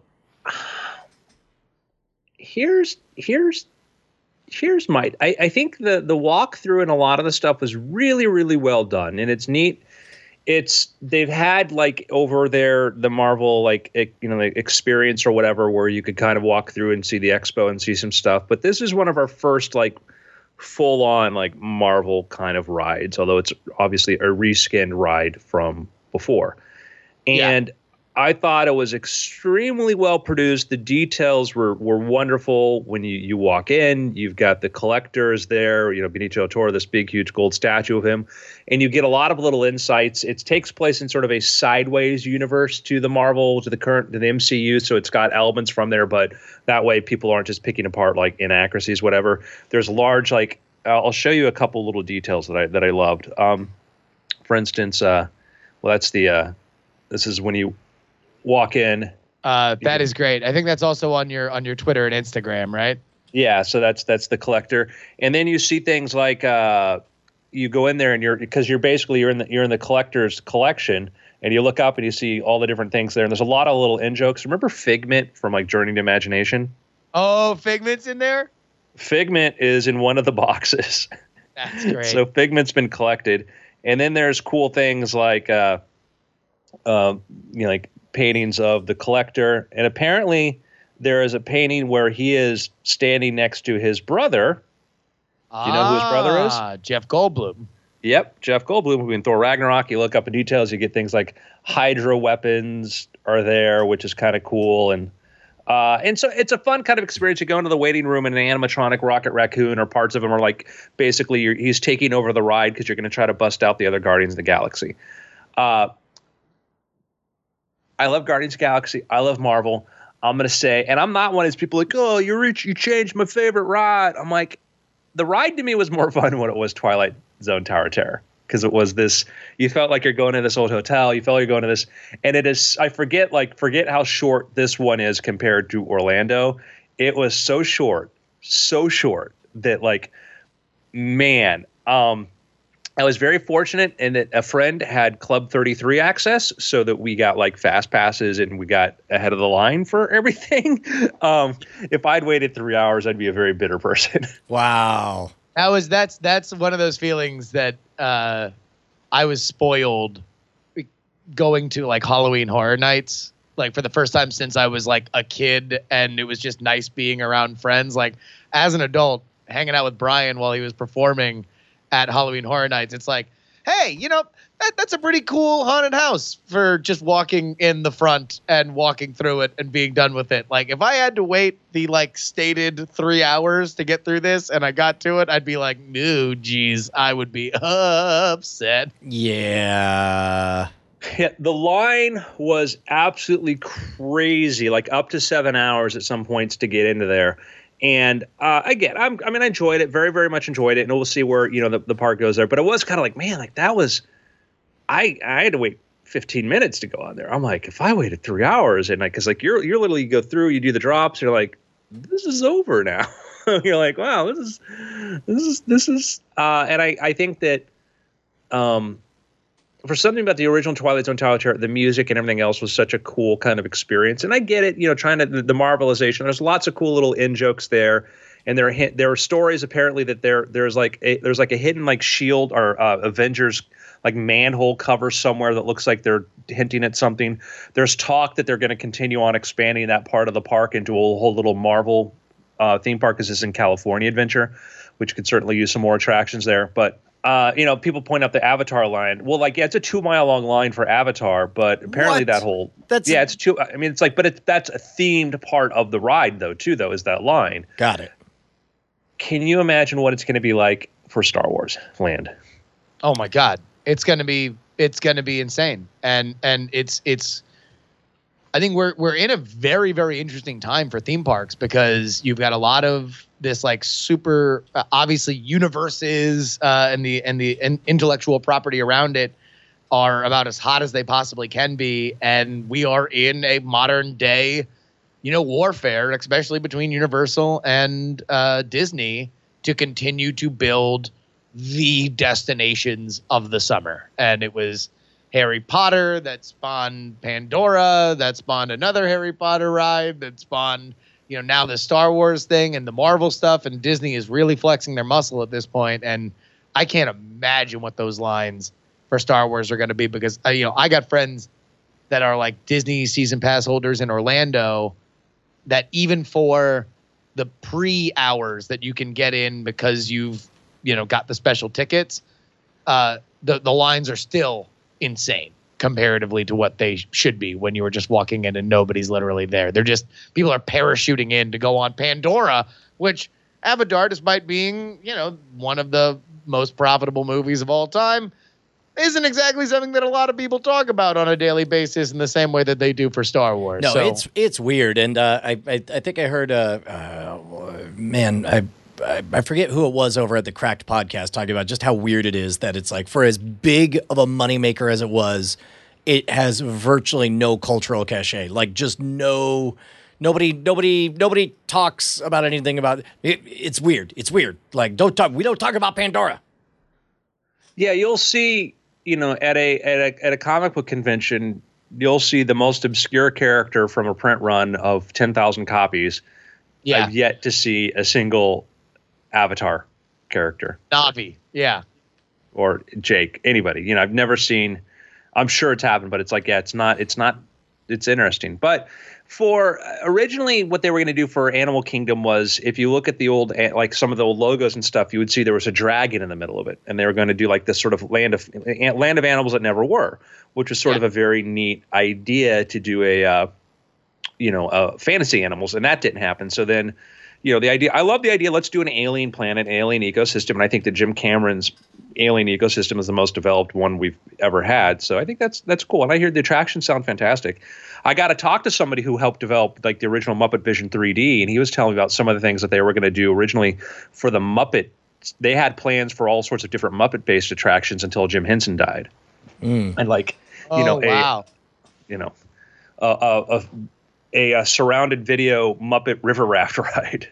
here's here's here's my I, I think the the walkthrough and a lot of the stuff was really really well done, and it's neat. it's they've had like over there the Marvel like it, you know like experience or whatever where you could kind of walk through and see the expo and see some stuff. But this is one of our first like full on like Marvel kind of rides, although it's obviously a reskinned ride from before. And yeah. I thought it was extremely well produced. The details were were wonderful. When you, you walk in, you've got the collectors there, you know, Benicio del Toro, this big, huge gold statue of him. And you get a lot of little insights. It takes place in sort of a sideways universe to the Marvel, to the current, to the M C U. So it's got elements from there, but that way people aren't just picking apart like inaccuracies, whatever. There's large, like, I'll show you a couple little details that I, that I loved. Um, for instance, uh, well, that's the, uh, this is when you walk in. Uh, that is great. I think that's also on your on your Twitter and Instagram, right? Yeah, so that's that's the collector, and then you see things like uh, you go in there and you're because you're basically you're in the you're in the collector's collection, and you look up and you see all the different things there, and there's a lot of little in jokes. Remember Figment from like Journey to Imagination? Oh, Figment's in there. Figment is in one of the boxes. That's great. So Figment's been collected, and then there's cool things like uh, uh, you know like. paintings of the collector, and apparently there is a painting where he is standing next to his brother. Do you know who his brother is? Ah, Jeff Goldblum. Yep, Jeff Goldblum, who in Thor Ragnarok. You look up in details, you get things like Hydra weapons are there, which is kind of cool, and uh, and so it's a fun kind of experience. You go into the waiting room, and an animatronic Rocket Raccoon, or parts of him are like basically you're, he's taking over the ride because you're going to try to bust out the other Guardians of the Galaxy. Uh, I love Guardians of the Galaxy. I love Marvel. I'm going to say, and I'm not one of these people like, oh, you reach, you changed my favorite ride. I'm like, the ride to me was more fun when it was Twilight Zone Tower of Terror. Because it was this, you felt like you're going to this old hotel. You felt like you're going to this. And it is, I forget, like, forget how short this one is compared to Orlando. It was so short, so short that, like, man, um, I was very fortunate in that a friend had Club thirty-three access so that we got like fast passes and we got ahead of the line for everything. Um, if I'd waited three hours, I'd be a very bitter person. Wow. That was that's that's one of those feelings that uh, I was spoiled going to like Halloween Horror Nights, like for the first time since I was like a kid, and it was just nice being around friends. Like as an adult, hanging out with Brian while he was performing at Halloween Horror Nights, it's like, hey, you know, that, that's a pretty cool haunted house for just walking in the front and walking through it and being done with it. Like if I had to wait the like stated three hours to get through this and I got to it, I'd be like, no, geez, I would be upset. Yeah. Yeah, the line was absolutely crazy, like up to seven hours at some points to get into there. And uh, again, I'm, I mean, I enjoyed it, very, very much enjoyed it. And we'll see where, you know, the, the park goes there. But it was kind of like, man, like that was, I I had to wait fifteen minutes to go on there. I'm like, if I waited three hours and like, cause like you're, you're literally, you go through, you do the drops, you're like, this is over now. You're like, wow, this is, this is, this is, uh, and I, I think that, um, for something about the original Twilight Zone Tower of Terror, the music and everything else was such a cool kind of experience. And I get it, you know, trying to the, the Marvelization. There's lots of cool little in jokes there, and there are there are stories apparently that there there's like a, there's like a hidden like shield or uh, Avengers like manhole cover somewhere that looks like they're hinting at something. There's talk that they're going to continue on expanding that part of the park into a whole little Marvel uh, theme park. This is in California Adventure, which could certainly use some more attractions there, but. Uh, you know, people point out the Avatar line. Well, like, yeah, it's a two mile long line for Avatar, but apparently What? that whole That's yeah, a- it's two. I mean, it's like, but it's that's a themed part of the ride, though, too. Though, is that line? Got it. Can you imagine what it's going to be like for Star Wars Land? Oh my God, it's gonna be it's gonna be insane, and and it's it's. I think we're we're in a very very interesting time for theme parks because you've got a lot of this like super uh, obviously universes uh, and the and the and intellectual property around it are about as hot as they possibly can be, and we are in a modern day, you know, warfare, especially between Universal and uh, Disney to continue to build the destinations of the summer, and it was. Harry Potter that spawned Pandora, that spawned another Harry Potter ride, that spawned, you know, now the Star Wars thing and the Marvel stuff, and Disney is really flexing their muscle at this point, and I can't imagine what those lines for Star Wars are going to be, because uh, you know, I got friends that are like Disney season pass holders in Orlando that even for the pre hours that you can get in because you've, you know, got the special tickets, uh, the, the lines are still insane comparatively to what they should be when you were just walking in and nobody's literally there. They're just, people are parachuting in to go on Pandora, which Avatar, despite being, you know, one of the most profitable movies of all time, isn't exactly something that a lot of people talk about on a daily basis in the same way that they do for Star Wars. No, so, it's it's weird, and uh, I, I I think I heard uh, uh man I. I forget who it was over at the Cracked podcast talking about just how weird it is that it's like, for as big of a moneymaker as it was, it has virtually no cultural cachet. Like, just no, nobody, nobody, nobody talks about anything about it. It's weird. It's weird. Like, don't talk. We don't talk about Pandora. Yeah, you'll see. You know, at a at a at a comic book convention, you'll see the most obscure character from a print run of ten thousand copies. Yeah. I've yet to see a single Avatar character. Navi, yeah. Or Jake, anybody. You know, I've never seen, I'm sure it's happened, but it's like, yeah, it's not, it's not, it's interesting. But for originally what they were going to do for Animal Kingdom was, if you look at the old, like some of the old logos and stuff, you would see there was a dragon in the middle of it. And they were going to do like this sort of land of, land of animals that never were, which was sort yeah. of a very neat idea to do a, uh, you know, uh, fantasy animals. And that didn't happen. So then, you know, the idea, I love the idea, let's do an alien planet, alien ecosystem. And I think that Jim Cameron's alien ecosystem is the most developed one we've ever had. So I think that's that's cool. And I hear the attractions sound fantastic. I got to talk to somebody who helped develop like the original Muppet Vision three D. And he was telling me about some of the things that they were going to do originally for the Muppet. They had plans for all sorts of different Muppet-based attractions until Jim Henson died. Mm. And like, you oh, know, wow. a, you know, a, a, a A, a surrounded video Muppet river raft ride.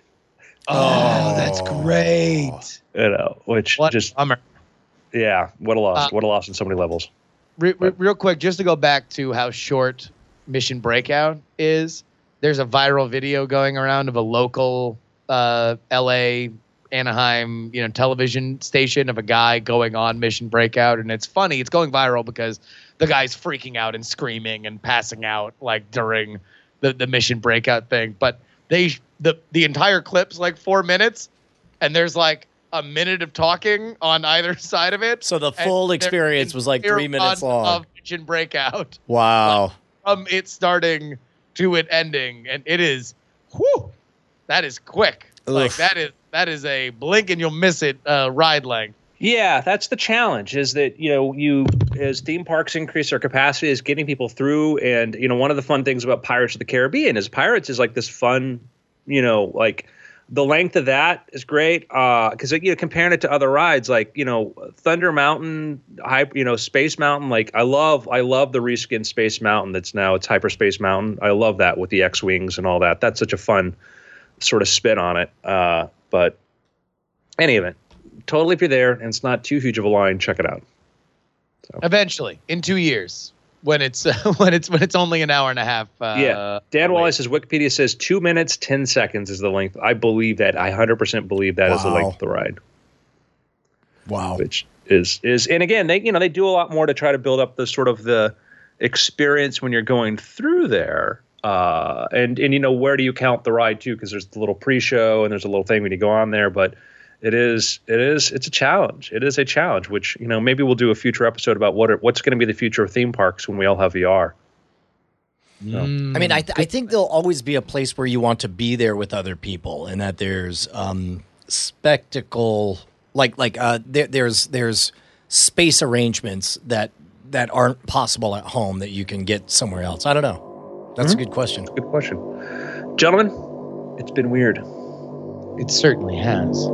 Oh, that's great. You know, which What just, a bummer. yeah, what a loss. Uh, what a loss on so many levels. Re- re- real quick, just to go back to how short Mission Breakout is, there's a viral video going around of a local uh, L A, Anaheim, you know, television station of a guy going on Mission Breakout, and it's funny. It's going viral because the guy's freaking out and screaming and passing out like during the, the Mission Breakout thing. But they the the entire clip's like four minutes, and there's like a minute of talking on either side of it. So the full experience was like three minutes long. Of Mission Breakout. Wow. Like, from it starting to it ending, and it is, whew, that is quick. Oof. Like that is that is a blink and you'll miss it uh, ride length. Yeah, that's the challenge, is that, you know, you, as theme parks increase their capacity, is getting people through. And, you know, one of the fun things about Pirates of the Caribbean is Pirates is like this fun, you know, like the length of that is great. Uh, cause you know, comparing it to other rides, like, you know, Thunder Mountain, high, you know, Space Mountain, like I love, I love the reskin Space Mountain. That's now it's Hyperspace Mountain. I love that with the X-Wings and all that. That's such a fun sort of spin on it. Uh, but any event. Totally, if you're there and it's not too huge of a line, check it out. So. Eventually, in two years, when it's uh, when it's when it's only an hour and a half. Uh, yeah, Dan away. Wally says Wikipedia says two minutes ten seconds is the length. I believe that. I one hundred percent believe that wow. is the length of the ride. Wow, which is is and again they you know they do a lot more to try to build up the sort of the experience when you're going through there. Uh, and and you know, where do you count the ride too? Because there's the little pre-show and there's a little thing when you go on there, but. It is, it is, it's a challenge. It is a challenge, which, you know, maybe we'll do a future episode about what are, what's going to be the future of theme parks when we all have V R. So. Mm. I mean, I, th- I think there'll always be a place where you want to be there with other people, and that there's um, spectacle, like like uh, there, there's there's space arrangements that that aren't possible at home that you can get somewhere else. I don't know. That's mm-hmm. a good question. Good question, gentlemen. It's been weird. It certainly has.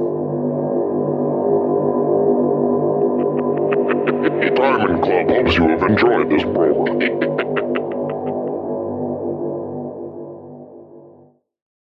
Diamond Club hopes you have enjoyed this program.